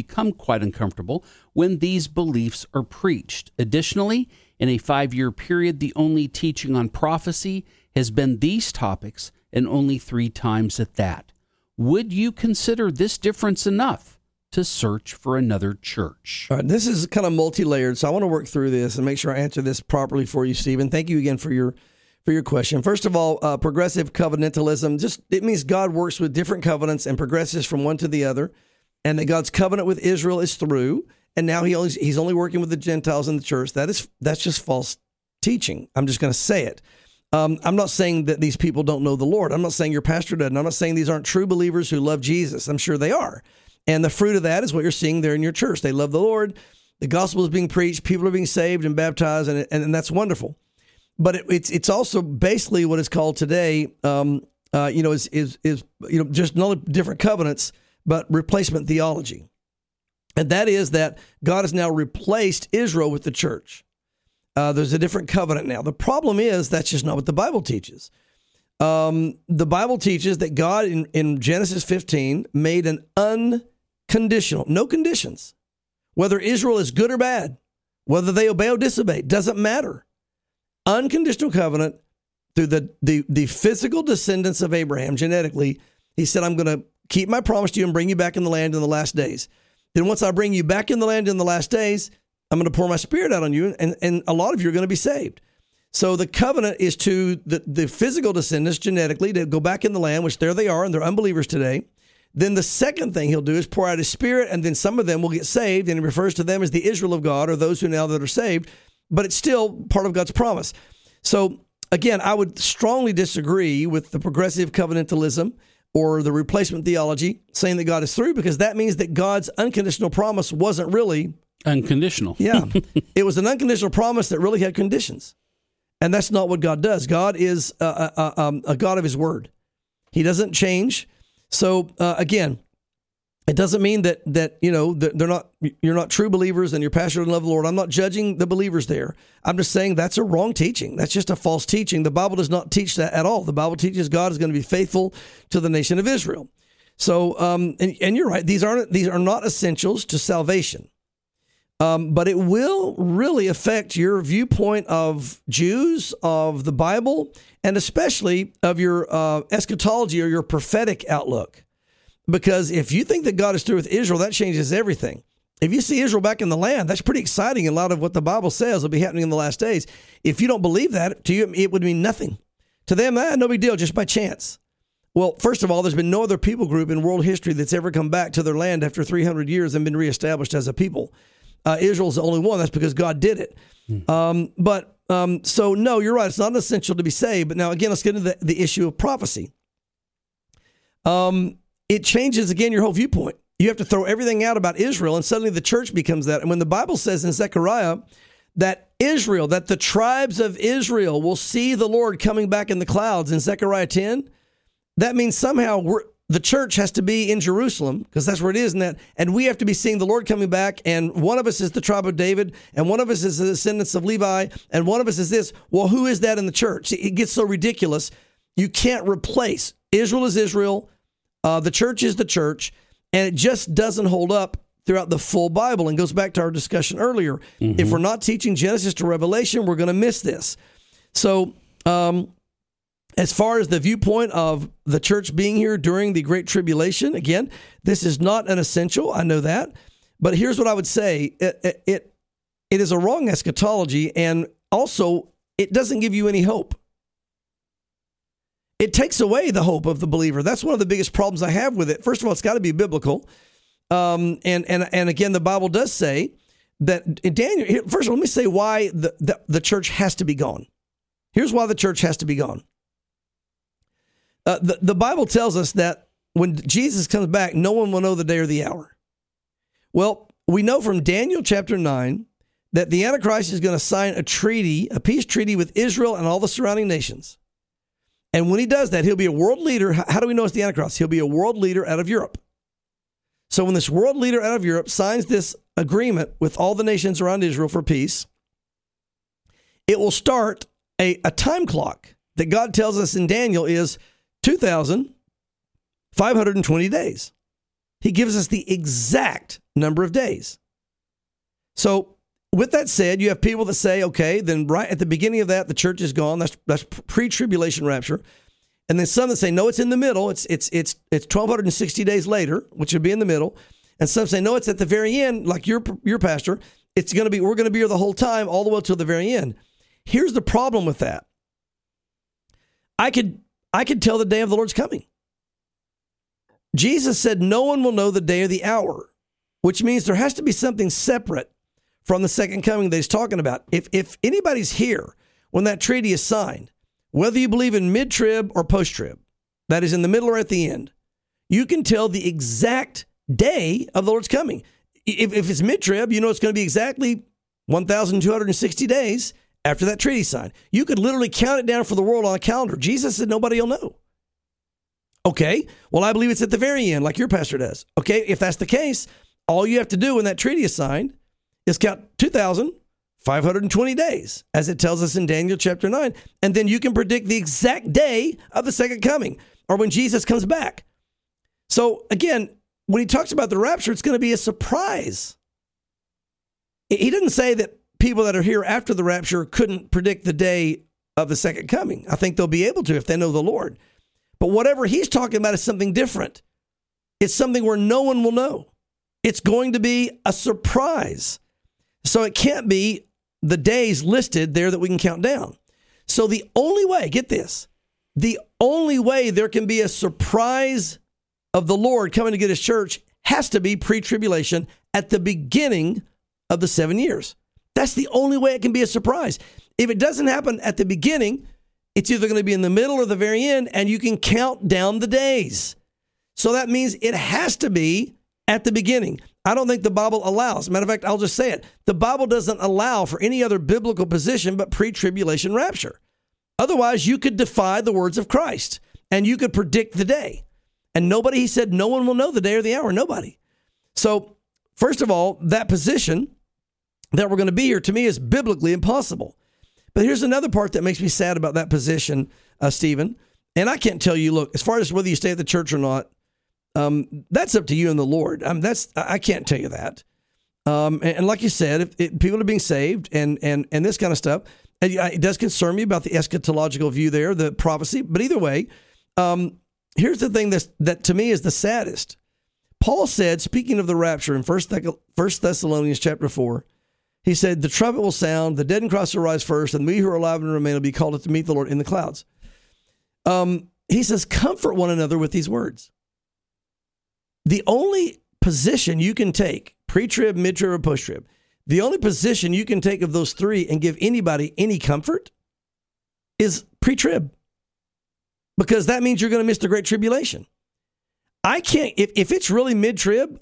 when these beliefs are preached. Additionally, in a 5-year period, the only teaching on prophecy has been these topics, and only 3 times at that. Would you consider this difference enough to search for another church?
All right, this is kind of multi-layered, so I want to work through this and make sure I answer this properly for you, Stephen. Thank you again for your question. First of all, progressive covenantalism, it means God works with different covenants and progresses from one to the other, and that God's covenant with Israel is through, and now he's only working with the Gentiles in the church. That's just false teaching. I'm just going to say it. I'm not saying that these people don't know the Lord. I'm not saying your pastor doesn't. I'm not saying these aren't true believers who love Jesus. I'm sure they are. And the fruit of that is what you're seeing there in your church. They love the Lord. The gospel is being preached. People are being saved and baptized, and that's wonderful. But it's also basically what is called today, is just not different covenants, but replacement theology. And that is that God has now replaced Israel with the church. There's a different covenant now. The problem is that's just not what the Bible teaches. The Bible teaches that God in Genesis 15 made an unconditional, no conditions, whether Israel is good or bad, whether they obey or disobey, doesn't matter. Unconditional covenant through the physical descendants of Abraham genetically. He said, I'm going to keep my promise to you and bring you back in the land in the last days. Then once I bring you back in the land in the last days, I'm going to pour my spirit out on you, and a lot of you are going to be saved. So the covenant is to the physical descendants genetically to go back in the land, which there they are, and they're unbelievers today. Then the second thing he'll do is pour out his spirit, and then some of them will get saved, and he refers to them as the Israel of God, or those who now that are saved, but it's still part of God's promise. So again, I would strongly disagree with the progressive covenantalism or the replacement theology saying that God is through, because that means that God's unconditional promise wasn't really
unconditional.
Yeah. It was an unconditional promise that really had conditions. And that's not what God does. God is a God of his word. He doesn't change. So again, it doesn't mean that you're not true believers and your pastor doesn't love the Lord. I'm not judging the believers there. I'm just saying that's a wrong teaching. That's just a false teaching. The Bible does not teach that at all. The Bible teaches God is going to be faithful to the nation of Israel. So and you're right. These are not essentials to salvation. But it will really affect your viewpoint of Jews, of the Bible, and especially of your eschatology or your prophetic outlook. Because if you think that God is through with Israel, that changes everything. If you see Israel back in the land, that's pretty exciting. And a lot of what the Bible says will be happening in the last days. If you don't believe that, to you, it would mean nothing. To them, no big deal, just by chance. Well, first of all, there's been no other people group in world history that's ever come back to their land after 300 years and been reestablished as a people. Israel's the only one. That's because God did it. So no, you're right. It's not essential to be saved. But now, again, let's get into the issue of prophecy. It changes, again, your whole viewpoint. You have to throw everything out about Israel, and suddenly the church becomes that. And when the Bible says in Zechariah that the tribes of Israel will see the Lord coming back in the clouds in Zechariah 10, that means somehow the church has to be in Jerusalem, because that's where it is, and we have to be seeing the Lord coming back, and one of us is the tribe of David, and one of us is the descendants of Levi, and one of us is this. Well, who is that in the church? It gets so ridiculous. You can't replace. Israel is Israel. The church is the church, and it just doesn't hold up throughout the full Bible, and goes back to our discussion earlier. Mm-hmm. If we're not teaching Genesis to Revelation, we're going to miss this. So, as far as the viewpoint of the church being here during the Great Tribulation, again, this is not an essential. I know that. But here's what I would say. It is a wrong eschatology, and also it doesn't give you any hope. It takes away the hope of the believer. That's one of the biggest problems I have with it. First of all, it's got to be biblical. And again, the Bible does say that in Daniel, first of all, let me say why the church has to be gone. Here's why the church has to be gone. The Bible tells us that when Jesus comes back, no one will know the day or the hour. Well, we know from Daniel chapter 9 that the Antichrist is going to sign a treaty, a peace treaty with Israel and all the surrounding nations. And when he does that, he'll be a world leader. How do we know it's the Antichrist? He'll be a world leader out of Europe. So when this world leader out of Europe signs this agreement with all the nations around Israel for peace, it will start a time clock that God tells us in Daniel is 2,520 days. He gives us the exact number of days. So with that said, you have people that say, okay, then right at the beginning of that, the church is gone. That's pre-tribulation rapture. And then some that say, no, it's in the middle. It's 1,260 days later, which would be in the middle. And some say, no, it's at the very end, like your pastor. We're going to be here the whole time, all the way till the very end. Here's the problem with that. I could tell the day of the Lord's coming. Jesus said, no one will know the day or the hour, which means there has to be something separate from the second coming that he's talking about. If anybody's here when that treaty is signed, whether you believe in mid-trib or post-trib, that is in the middle or at the end, you can tell the exact day of the Lord's coming. If it's mid-trib, you know it's going to be exactly 1,260 days after that treaty signed. You could literally count it down for the world on a calendar. Jesus said nobody will know. Okay, well, I believe it's at the very end, like your pastor does. Okay, if that's the case, all you have to do when that treaty is signed is count 2,520 days, as it tells us in Daniel chapter 9. And then you can predict the exact day of the second coming, or when Jesus comes back. So again, when he talks about the rapture, it's going to be a surprise. He didn't say that people that are here after the rapture couldn't predict the day of the second coming. I think they'll be able to if they know the Lord. But whatever he's talking about is something different. It's something where no one will know. It's going to be a surprise. So it can't be the days listed there that we can count down. So the only way, get this, the only way there can be a surprise of the Lord coming to get his church has to be pre-tribulation at the beginning of the 7 years. That's the only way it can be a surprise. If it doesn't happen at the beginning, it's either going to be in the middle or the very end, and you can count down the days. So that means it has to be at the beginning. I don't think the Bible allows. Matter of fact, I'll just say it. The Bible doesn't allow for any other biblical position but pre-tribulation rapture. Otherwise, you could defy the words of Christ, and you could predict the day. And nobody, he said, no one will know the day or the hour. Nobody. So, first of all, that position that we're going to be here, to me, is biblically impossible. But here's another part that makes me sad about that position, Stephen. And I can't tell you, look, as far as whether you stay at the church or not, that's up to you and the Lord. I can't tell you that. And like you said, if people are being saved and this kind of stuff, it does concern me about the eschatological view there, the prophecy. But either way, here's the thing that to me is the saddest. Paul said, speaking of the rapture in 1 Thessalonians chapter 4, he said, the trumpet will sound, the dead in Christ will rise first, and we who are alive and remain will be called up to meet the Lord in the clouds. He says, comfort one another with these words. The only position you can take, pre-trib, mid-trib, or post-trib, the only position you can take of those three and give anybody any comfort is pre-trib. Because that means you're going to miss the Great Tribulation. I can't, if it's really mid-trib,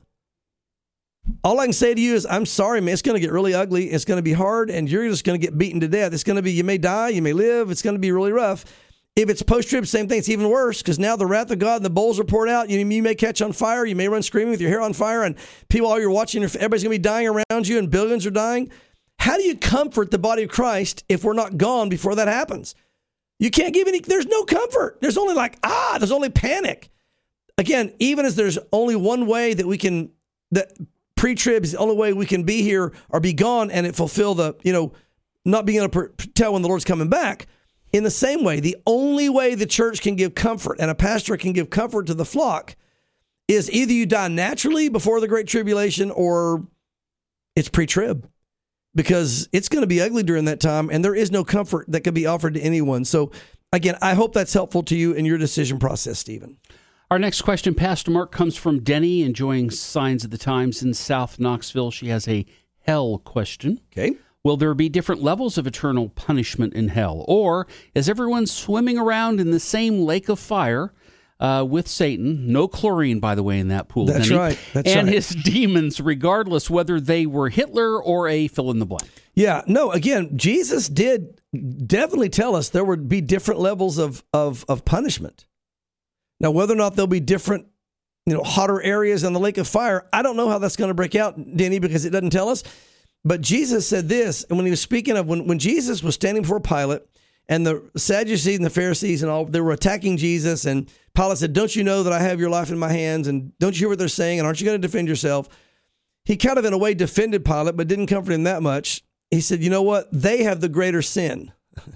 all I can say to you is, I'm sorry, man, it's going to get really ugly. It's going to be hard, and you're just going to get beaten to death. It's going to be, you may die, you may live. It's going to be really rough. If it's post-trib, same thing. It's even worse, because now the wrath of God and the bowls are poured out. You may catch on fire. You may run screaming with your hair on fire, and people, while you're watching, everybody's going to be dying around you, and billions are dying. How do you comfort the body of Christ if we're not gone before that happens? You can't give any, there's no comfort. There's only there's only panic. Again, even as there's only one way that we can, that pre-trib is the only way we can be here or be gone and it fulfill the, not being able to tell when the Lord's coming back. In the same way, the only way the church can give comfort and a pastor can give comfort to the flock is either you die naturally before the Great Tribulation or it's pre-trib, because it's going to be ugly during that time and there is no comfort that can be offered to anyone. So again, I hope that's helpful to you in your decision process, Stephen.
Our next question, Pastor Mark, comes from Denny, enjoying Signs of the Times in South Knoxville. She has a hell question.
Okay.
Will there be different levels of eternal punishment in hell? Or is everyone swimming around in the same lake of fire? with Satan. No chlorine, by the way, in that pool.
That's
Denny.
right. That's
and
right.
his demons, regardless whether they were Hitler or a fill in the blank.
Yeah, no, again, Jesus did definitely tell us there would be different levels of punishment. Now, whether or not there'll be different, hotter areas in the lake of fire, I don't know how that's going to break out, Denny, because it doesn't tell us. But Jesus said this, and when he was speaking of when Jesus was standing before Pilate, and the Sadducees and the Pharisees and all, they were attacking Jesus, and Pilate said, "Don't you know that I have your life in my hands? And don't you hear what they're saying? And aren't you going to defend yourself?" He kind of, in a way, defended Pilate, but didn't comfort him that much. He said, "You know what? They have the greater sin.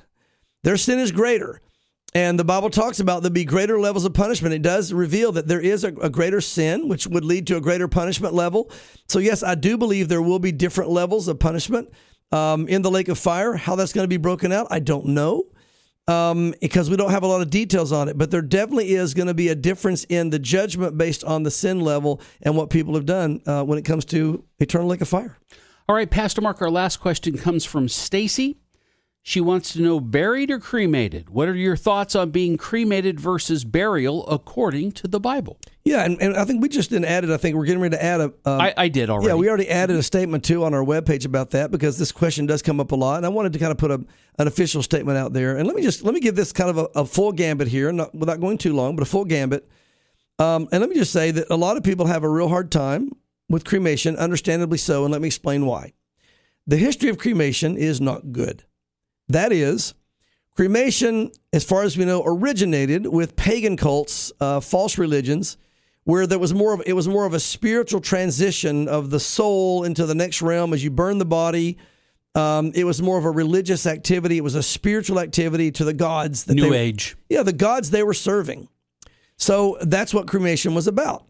Their sin is greater." And the Bible talks about there'll be greater levels of punishment. It does reveal that there is a greater sin, which would lead to a greater punishment level. So, yes, I do believe there will be different levels of punishment in the lake of fire. How that's going to be broken out, I don't know, because we don't have a lot of details on it. But there definitely is going to be a difference in the judgment based on the sin level and what people have done when it comes to eternal lake of fire.
All right, Pastor Mark, our last question comes from Stacy. She wants to know, buried or cremated? What are your thoughts on being cremated versus burial according to the Bible?
Yeah, and I think we just added, I think we're getting ready to add
I did already.
Yeah, we already added a statement, too, on our webpage about that, because this question does come up a lot, and I wanted to kind of put an official statement out there. And let me give this kind of a full gambit here, without going too long, but a full gambit. And let me just say that a lot of people have a real hard time with cremation, understandably so, and let me explain why. The history of cremation is not good. That is, cremation, as far as we know, originated with pagan cults, false religions, where it was more of a spiritual transition of the soul into the next realm as you burn the body. It was more of a religious activity. It was a spiritual activity to the gods.
New Age.
Yeah, the gods they were serving. So that's what cremation was about.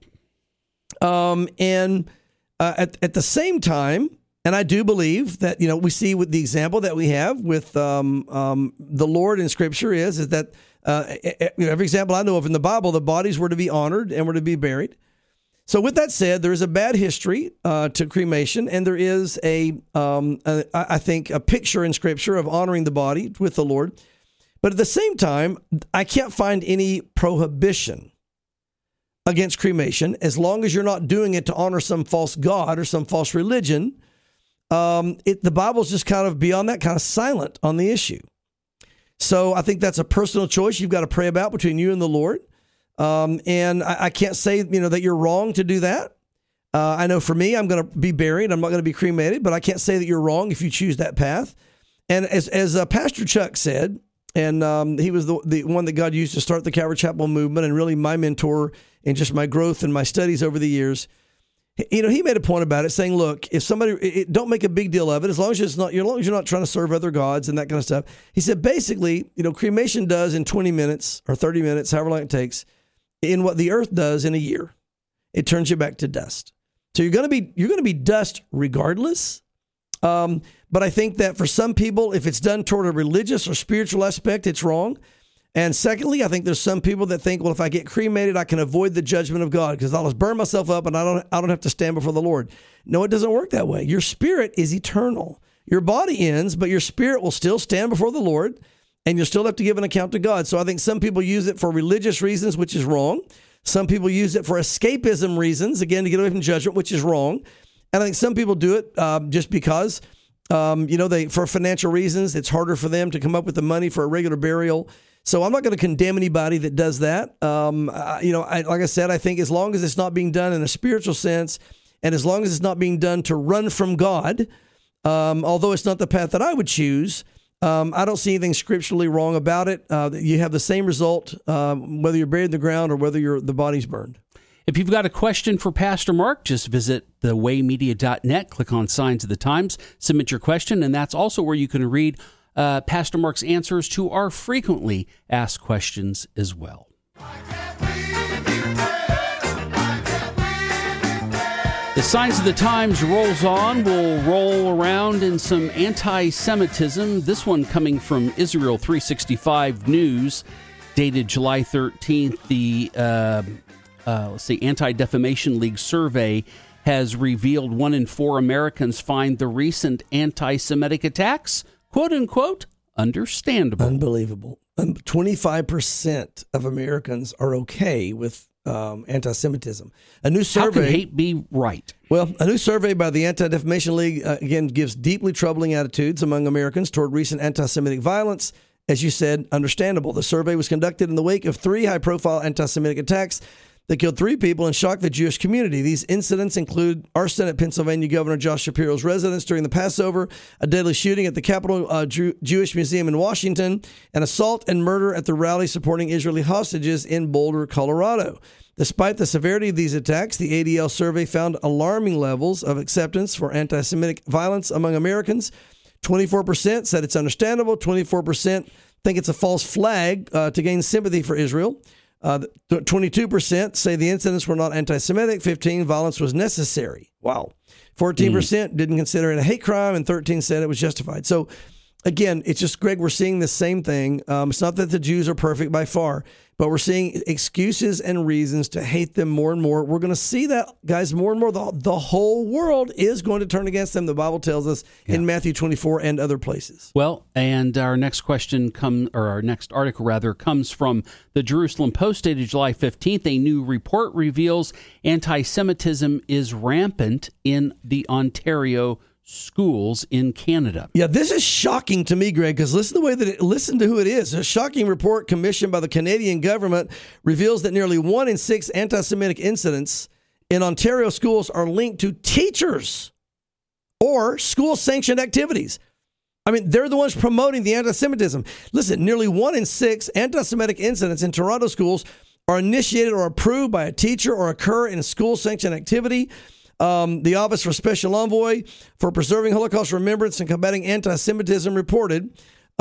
And at the same time, and I do believe that, we see with the example that we have with the Lord in Scripture is that every example I know of in the Bible, the bodies were to be honored and were to be buried. So with that said, there is a bad history to cremation, and there is I think, a picture in Scripture of honoring the body with the Lord. But at the same time, I can't find any prohibition against cremation as long as you're not doing it to honor some false god or some false religion. The Bible's just kind of beyond that, kind of silent on the issue. So I think that's a personal choice you've got to pray about between you and the Lord. And I can't say, that you're wrong to do that. I know for me, I'm going to be buried. I'm not going to be cremated, but I can't say that you're wrong if you choose that path. And as Pastor Chuck said, and he was the one that God used to start the Calvary Chapel movement and really my mentor in just my growth and my studies over the years. He made a point about it, saying, "Look, if somebody, don't make a big deal of it, as long as you're not trying to serve other gods and that kind of stuff." He said, basically, cremation does in 20 minutes or 30 minutes, however long it takes, in what the earth does in a year. It turns you back to dust. So you're going to be dust regardless. But I think that for some people, if it's done toward a religious or spiritual aspect, it's wrong. And secondly, I think there's some people that think, well, if I get cremated, I can avoid the judgment of God because I'll just burn myself up and I don't have to stand before the Lord. No, it doesn't work that way. Your spirit is eternal. Your body ends, but your spirit will still stand before the Lord, and you'll still have to give an account to God. So I think some people use it for religious reasons, which is wrong. Some people use it for escapism reasons, again, to get away from judgment, which is wrong. And I think some people do it just because, for financial reasons, it's harder for them to come up with the money for a regular burial. So I'm not going to condemn anybody that does that. Like I said, I think as long as it's not being done in a spiritual sense, and as long as it's not being done to run from God, although it's not the path that I would choose, I don't see anything scripturally wrong about it. You have the same result, whether you're buried in the ground or whether the body's burned.
If you've got a question for Pastor Mark, just visit thewaymedia.net, click on Signs of the Times, submit your question, and that's also where you can read Pastor Mark's answers to our frequently asked questions as well. The Signs of the Times rolls on. We'll roll around in some anti-Semitism. This one coming from Israel 365 News, dated July 13th. The Anti-Defamation League survey has revealed 1 in 4 Americans find the recent anti-Semitic attacks, quote unquote, understandable.
Unbelievable. 25% of Americans are okay with anti-Semitism. A new
How
survey.
can hate be right?
Well, a new survey by the Anti-Defamation League, again, gives deeply troubling attitudes among Americans toward recent anti-Semitic violence. As you said, understandable. The survey was conducted in the wake of 3 high-profile anti-Semitic attacks that killed 3 people and shocked the Jewish community. These incidents include arson at Pennsylvania Governor Josh Shapiro's residence during the Passover, a deadly shooting at the Capitol Jewish Museum in Washington, and assault and murder at the rally supporting Israeli hostages in Boulder, Colorado. Despite the severity of these attacks, the ADL survey found alarming levels of acceptance for anti-Semitic violence among Americans. 24% said it's understandable. 24% think it's a false flag to gain sympathy for Israel. 22% say the incidents were not anti-Semitic. 15% violence was necessary. Wow. 14% didn't consider it a hate crime, and 13% said it was justified. So, again, it's just, Greg, we're seeing the same thing. It's not that the Jews are perfect by far, but we're seeing excuses and reasons to hate them more and more. We're going to see that, guys, more and more. The whole world is going to turn against them. The Bible tells us in Matthew 24 and other places.
Well, and our next our next article comes from the Jerusalem Post, dated July 15th. A new report reveals anti-Semitism is rampant in the Ontario schools in Canada.
Yeah, this is shocking to me, Greg, because listen to who it is. A shocking report commissioned by the Canadian government reveals that nearly 1 in 6 anti-Semitic incidents in Ontario schools are linked to teachers or school-sanctioned activities. I mean, they're the ones promoting the anti-Semitism. Listen, nearly 1 in 6 anti-Semitic incidents in Toronto schools are initiated or approved by a teacher or occur in a school-sanctioned activity. The Office for Special Envoy for Preserving Holocaust Remembrance and Combating Anti-Semitism reported,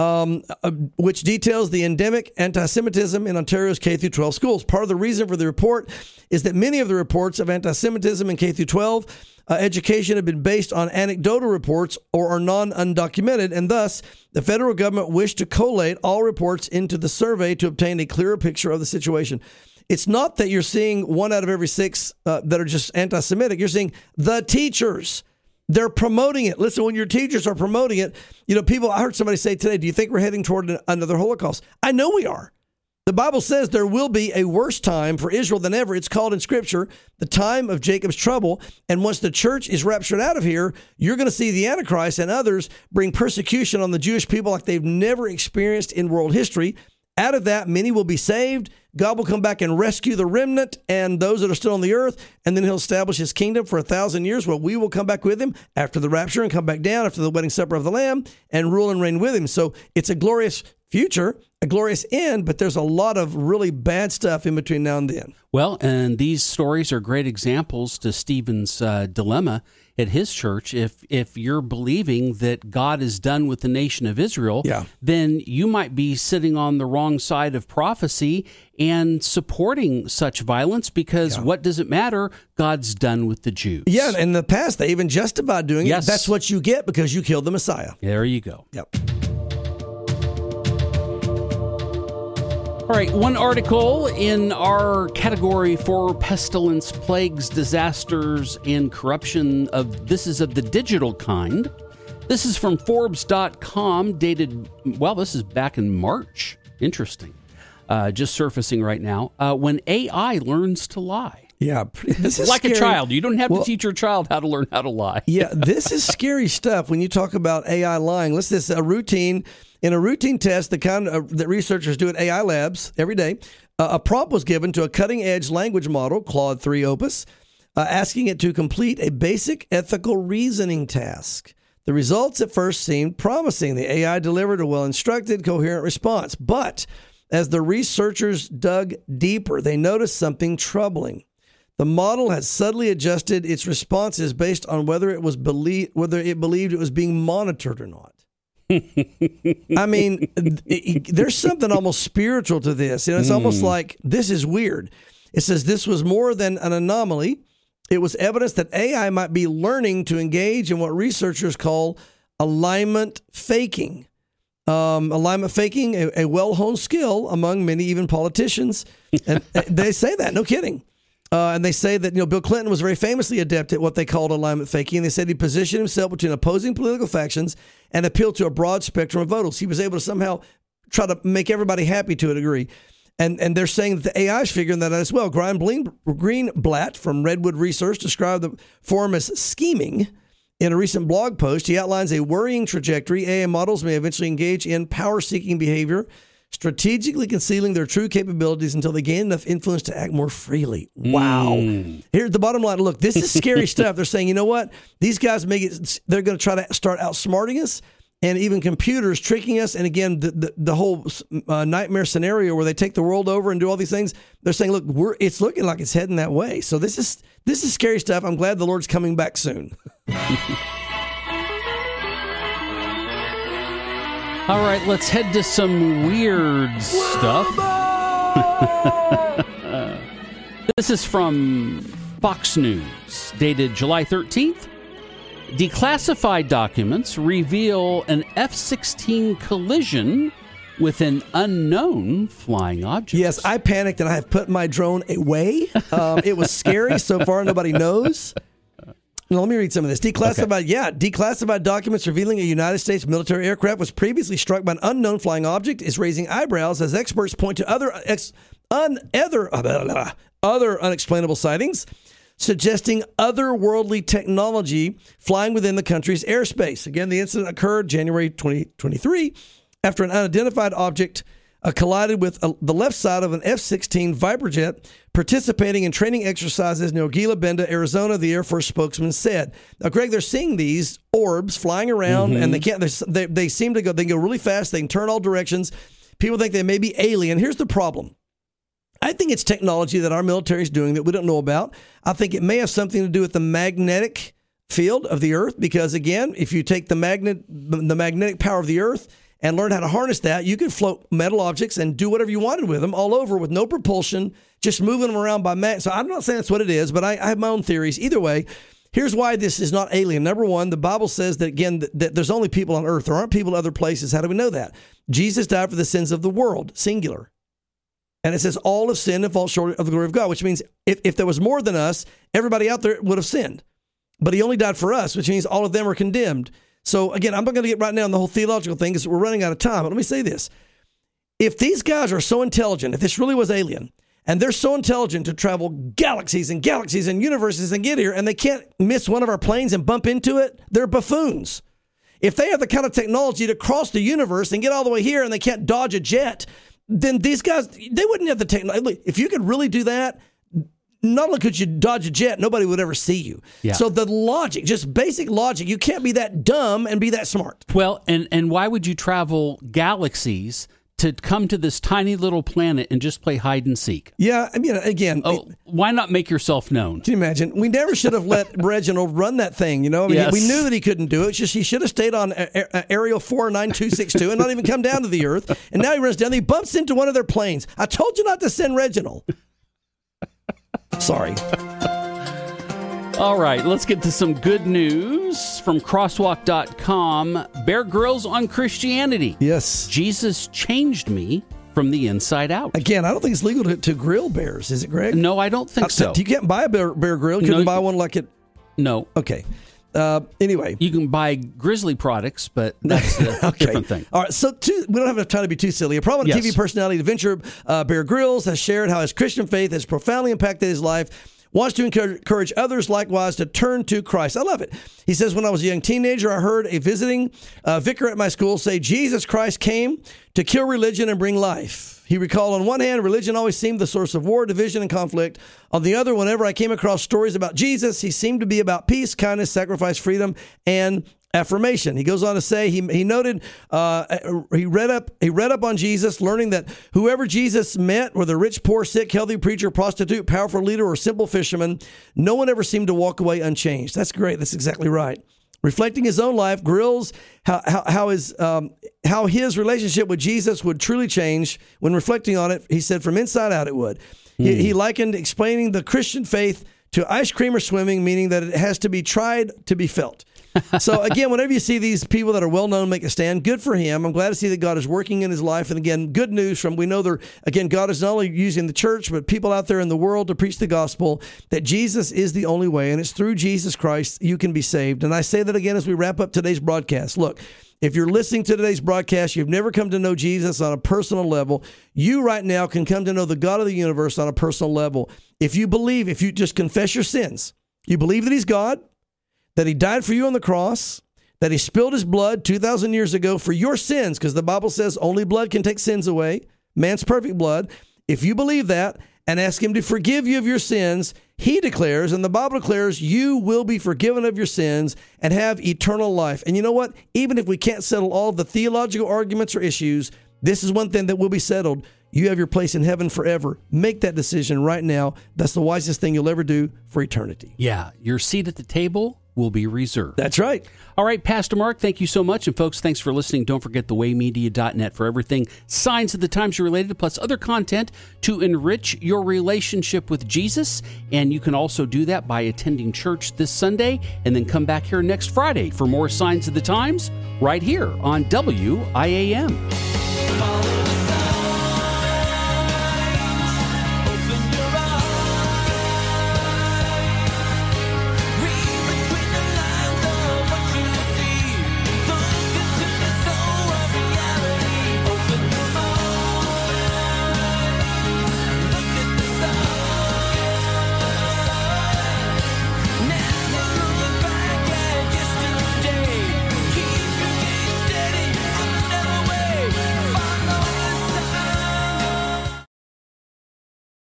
which details the endemic anti-Semitism in Ontario's K-12 schools. Part of the reason for the report is that many of the reports of anti-Semitism in K-12 education have been based on anecdotal reports or are non-undocumented, and thus the federal government wished to collate all reports into the survey to obtain a clearer picture of the situation. It's not that you're seeing 1 out of every 6 that are just anti-Semitic. You're seeing the teachers. They're promoting it. Listen, when your teachers are promoting it, I heard somebody say today, do you think we're heading toward another Holocaust? I know we are. The Bible says there will be a worse time for Israel than ever. It's called in Scripture the time of Jacob's trouble. And once the church is raptured out of here, you're going to see the Antichrist and others bring persecution on the Jewish people like they've never experienced in world history. Out of that, many will be saved. God will come back and rescue the remnant and those that are still on the earth, and then he'll establish his kingdom for 1,000 years. Well, we will come back with him after the rapture and come back down after the wedding supper of the Lamb and rule and reign with him. So it's a glorious future, a glorious end, but there's a lot of really bad stuff in between now and then.
Well, and these stories are great examples to Stephen's dilemma at his church. If you're believing that God is done with the nation of Israel, then you might be sitting on the wrong side of prophecy and supporting such violence because what does it matter? God's done with the Jews.
Yeah, and in the past, they even justified doing it. That's what you get because you killed the Messiah.
There you go.
Yep.
All right, one article in our category for pestilence, plagues, disasters, and corruption this is of the digital kind. This is from Forbes.com, dated, this is back in March. Interesting. Just surfacing right now. When AI learns to lie.
Yeah. This is
like
scary.
A child. You don't have to teach your child how to learn how to lie.
Yeah, this is scary stuff when you talk about AI lying. In a routine test, the kind that researchers do at AI labs every day, a prompt was given to a cutting-edge language model, Claude 3 Opus, asking it to complete a basic ethical reasoning task. The results at first seemed promising. The AI delivered a well-instructed, coherent response. But as the researchers dug deeper, they noticed something troubling. The model had subtly adjusted its responses based on whether it believed it was being monitored or not. I mean, there's something almost spiritual to this. It's almost like this is weird. It says this was more than an anomaly. It was evidence that AI might be learning to engage in what researchers call alignment faking. Alignment faking, a well-honed skill among many, even politicians. And they say that, no kidding. And they say that Bill Clinton was very famously adept at what they called alignment faking. They said he positioned himself between opposing political factions and appealed to a broad spectrum of voters. He was able to somehow try to make everybody happy to a degree. And they're saying that the AI is figuring that out as well. Greenblatt from Redwood Research described the form as scheming. In a recent blog post, he outlines a worrying trajectory. AI models may eventually engage in power-seeking behavior, strategically concealing their true capabilities until they gain enough influence to act more freely. Wow. Here's the bottom line. Look, this is scary stuff. They're saying, you know what? These guys they're going to try to start outsmarting us, and even computers tricking us. And again, the whole nightmare scenario where they take the world over and do all these things. They're saying, look, it's looking like it's heading that way. So this is scary stuff. I'm glad the Lord's coming back soon.
All right, let's head to some weird stuff. This is from Fox News, dated July 13th. Declassified documents reveal an F-16 collision with an unknown flying object.
Yes, I panicked and I have put my drone away. It was scary. So far, nobody knows. Now, let me read some of this. Declassified documents revealing a United States military aircraft was previously struck by an unknown flying object is raising eyebrows as experts point to other unexplainable sightings, suggesting otherworldly technology flying within the country's airspace. Again, the incident occurred January 2023 after an unidentified object collided with the left side of an F-16 Viper jet participating in training exercises near Gila Benda, Arizona, the Air Force spokesman said. Now, Greg, they're seeing these orbs flying around, and they seem to go. They go really fast. They can turn all directions. People think they may be alien. Here's the problem. I think it's technology that our military is doing that we don't know about. I think it may have something to do with the magnetic field of the Earth, because again, if you take the magnetic power of the Earth and learn how to harness that, you could float metal objects and do whatever you wanted with them all over with no propulsion, just moving them around by mag. So I'm not saying that's what it is, but I have my own theories. Either way, here's why this is not alien. Number one, the Bible says that, again, that there's only people on earth. There aren't people in other places. How do we know that? Jesus died for the sins of the world, singular. And it says all have sinned and fall short of the glory of God, which means if there was more than us, everybody out there would have sinned. But he only died for us, which means all of them are condemned. So again, I'm not going to get right now on the whole theological thing because we're running out of time. But let me say this. If these guys are so intelligent, if this really was alien, and they're so intelligent to travel galaxies and galaxies and universes and get here, and they can't miss one of our planes and bump into it, they're buffoons. If they have the kind of technology to cross the universe and get all the way here and they can't dodge a jet, then these guys, they wouldn't have the technology. If you could really do that, not only could you dodge a jet, nobody would ever see you. Yeah. So the logic, just basic logic, you can't be that dumb and be that smart.
Well, and why would you travel galaxies to come to this tiny little planet and just play hide and seek?
Yeah, I mean, again...
why not make yourself known?
Can you imagine? We never should have let Reginald run that thing, you know? I mean,
yes.
We knew that he couldn't do it. It's just he should have stayed on Aerial 49262 and not even come down to the Earth. And now he runs down. He bumps into one of their planes. I told you not to send Reginald. Sorry.
All right, let's get to some good news from crosswalk.com. Bear Grylls on Christianity.
Yes.
Jesus changed me from the inside out.
Again, I don't think it's legal to grill bears, is it, Greg?
No, I don't think so.
You can't buy a bear grill. You couldn't buy one like it.
No.
Okay. Anyway.
You can buy Grizzly products, but that's a different thing.
All right, so we don't have enough time to be too silly. A prominent TV personality, adventurer Bear Grylls, has shared how his Christian faith has profoundly impacted his life. Wants to encourage others likewise to turn to Christ. I love it. He says, when I was a young teenager, I heard a visiting vicar at my school say, Jesus Christ came to kill religion and bring life. He recalled, on one hand, religion always seemed the source of war, division, and conflict. On the other, whenever I came across stories about Jesus, he seemed to be about peace, kindness, sacrifice, freedom, and affirmation. He goes on to say he noted he read up on Jesus, learning that whoever Jesus met, whether rich, poor, sick, healthy, preacher, prostitute, powerful leader, or simple fisherman, no one ever seemed to walk away unchanged. That's great. That's exactly right. Reflecting his own life, Grylls, how his relationship with Jesus would truly change. When reflecting on it, he said, from inside out it would. He likened explaining the Christian faith to ice cream or swimming, meaning that it has to be tried to be felt. So again, whenever you see these people that are well known make a stand, good for him. I'm glad to see that God is working in his life. And again, good news we know God is not only using the church, but people out there in the world to preach the gospel, that Jesus is the only way, and it's through Jesus Christ you can be saved. And I say that again as we wrap up today's broadcast. Look, if you're listening to today's broadcast, you've never come to know Jesus on a personal level, you right now can come to know the God of the universe on a personal level. If you just confess your sins, you believe that he's God, that he died for you on the cross, that he spilled his blood 2,000 years ago for your sins, because the Bible says only blood can take sins away, man's perfect blood. If you believe that and ask him to forgive you of your sins, he declares, and the Bible declares, you will be forgiven of your sins and have eternal life. And you know what? Even if we can't settle all the theological arguments or issues, this is one thing that will be settled. You have your place in heaven forever. Make that decision right now. That's the wisest thing you'll ever do for eternity.
Yeah, your seat at the table will be reserved.
That's right.
All right, Pastor Mark, thank you so much. And folks, thanks for listening. Don't forget thewaymedia.net for everything Signs of the Times related, plus other content to enrich your relationship with Jesus. And you can also do that by attending church this Sunday and then come back here next Friday for more Signs of the Times right here on WIAM.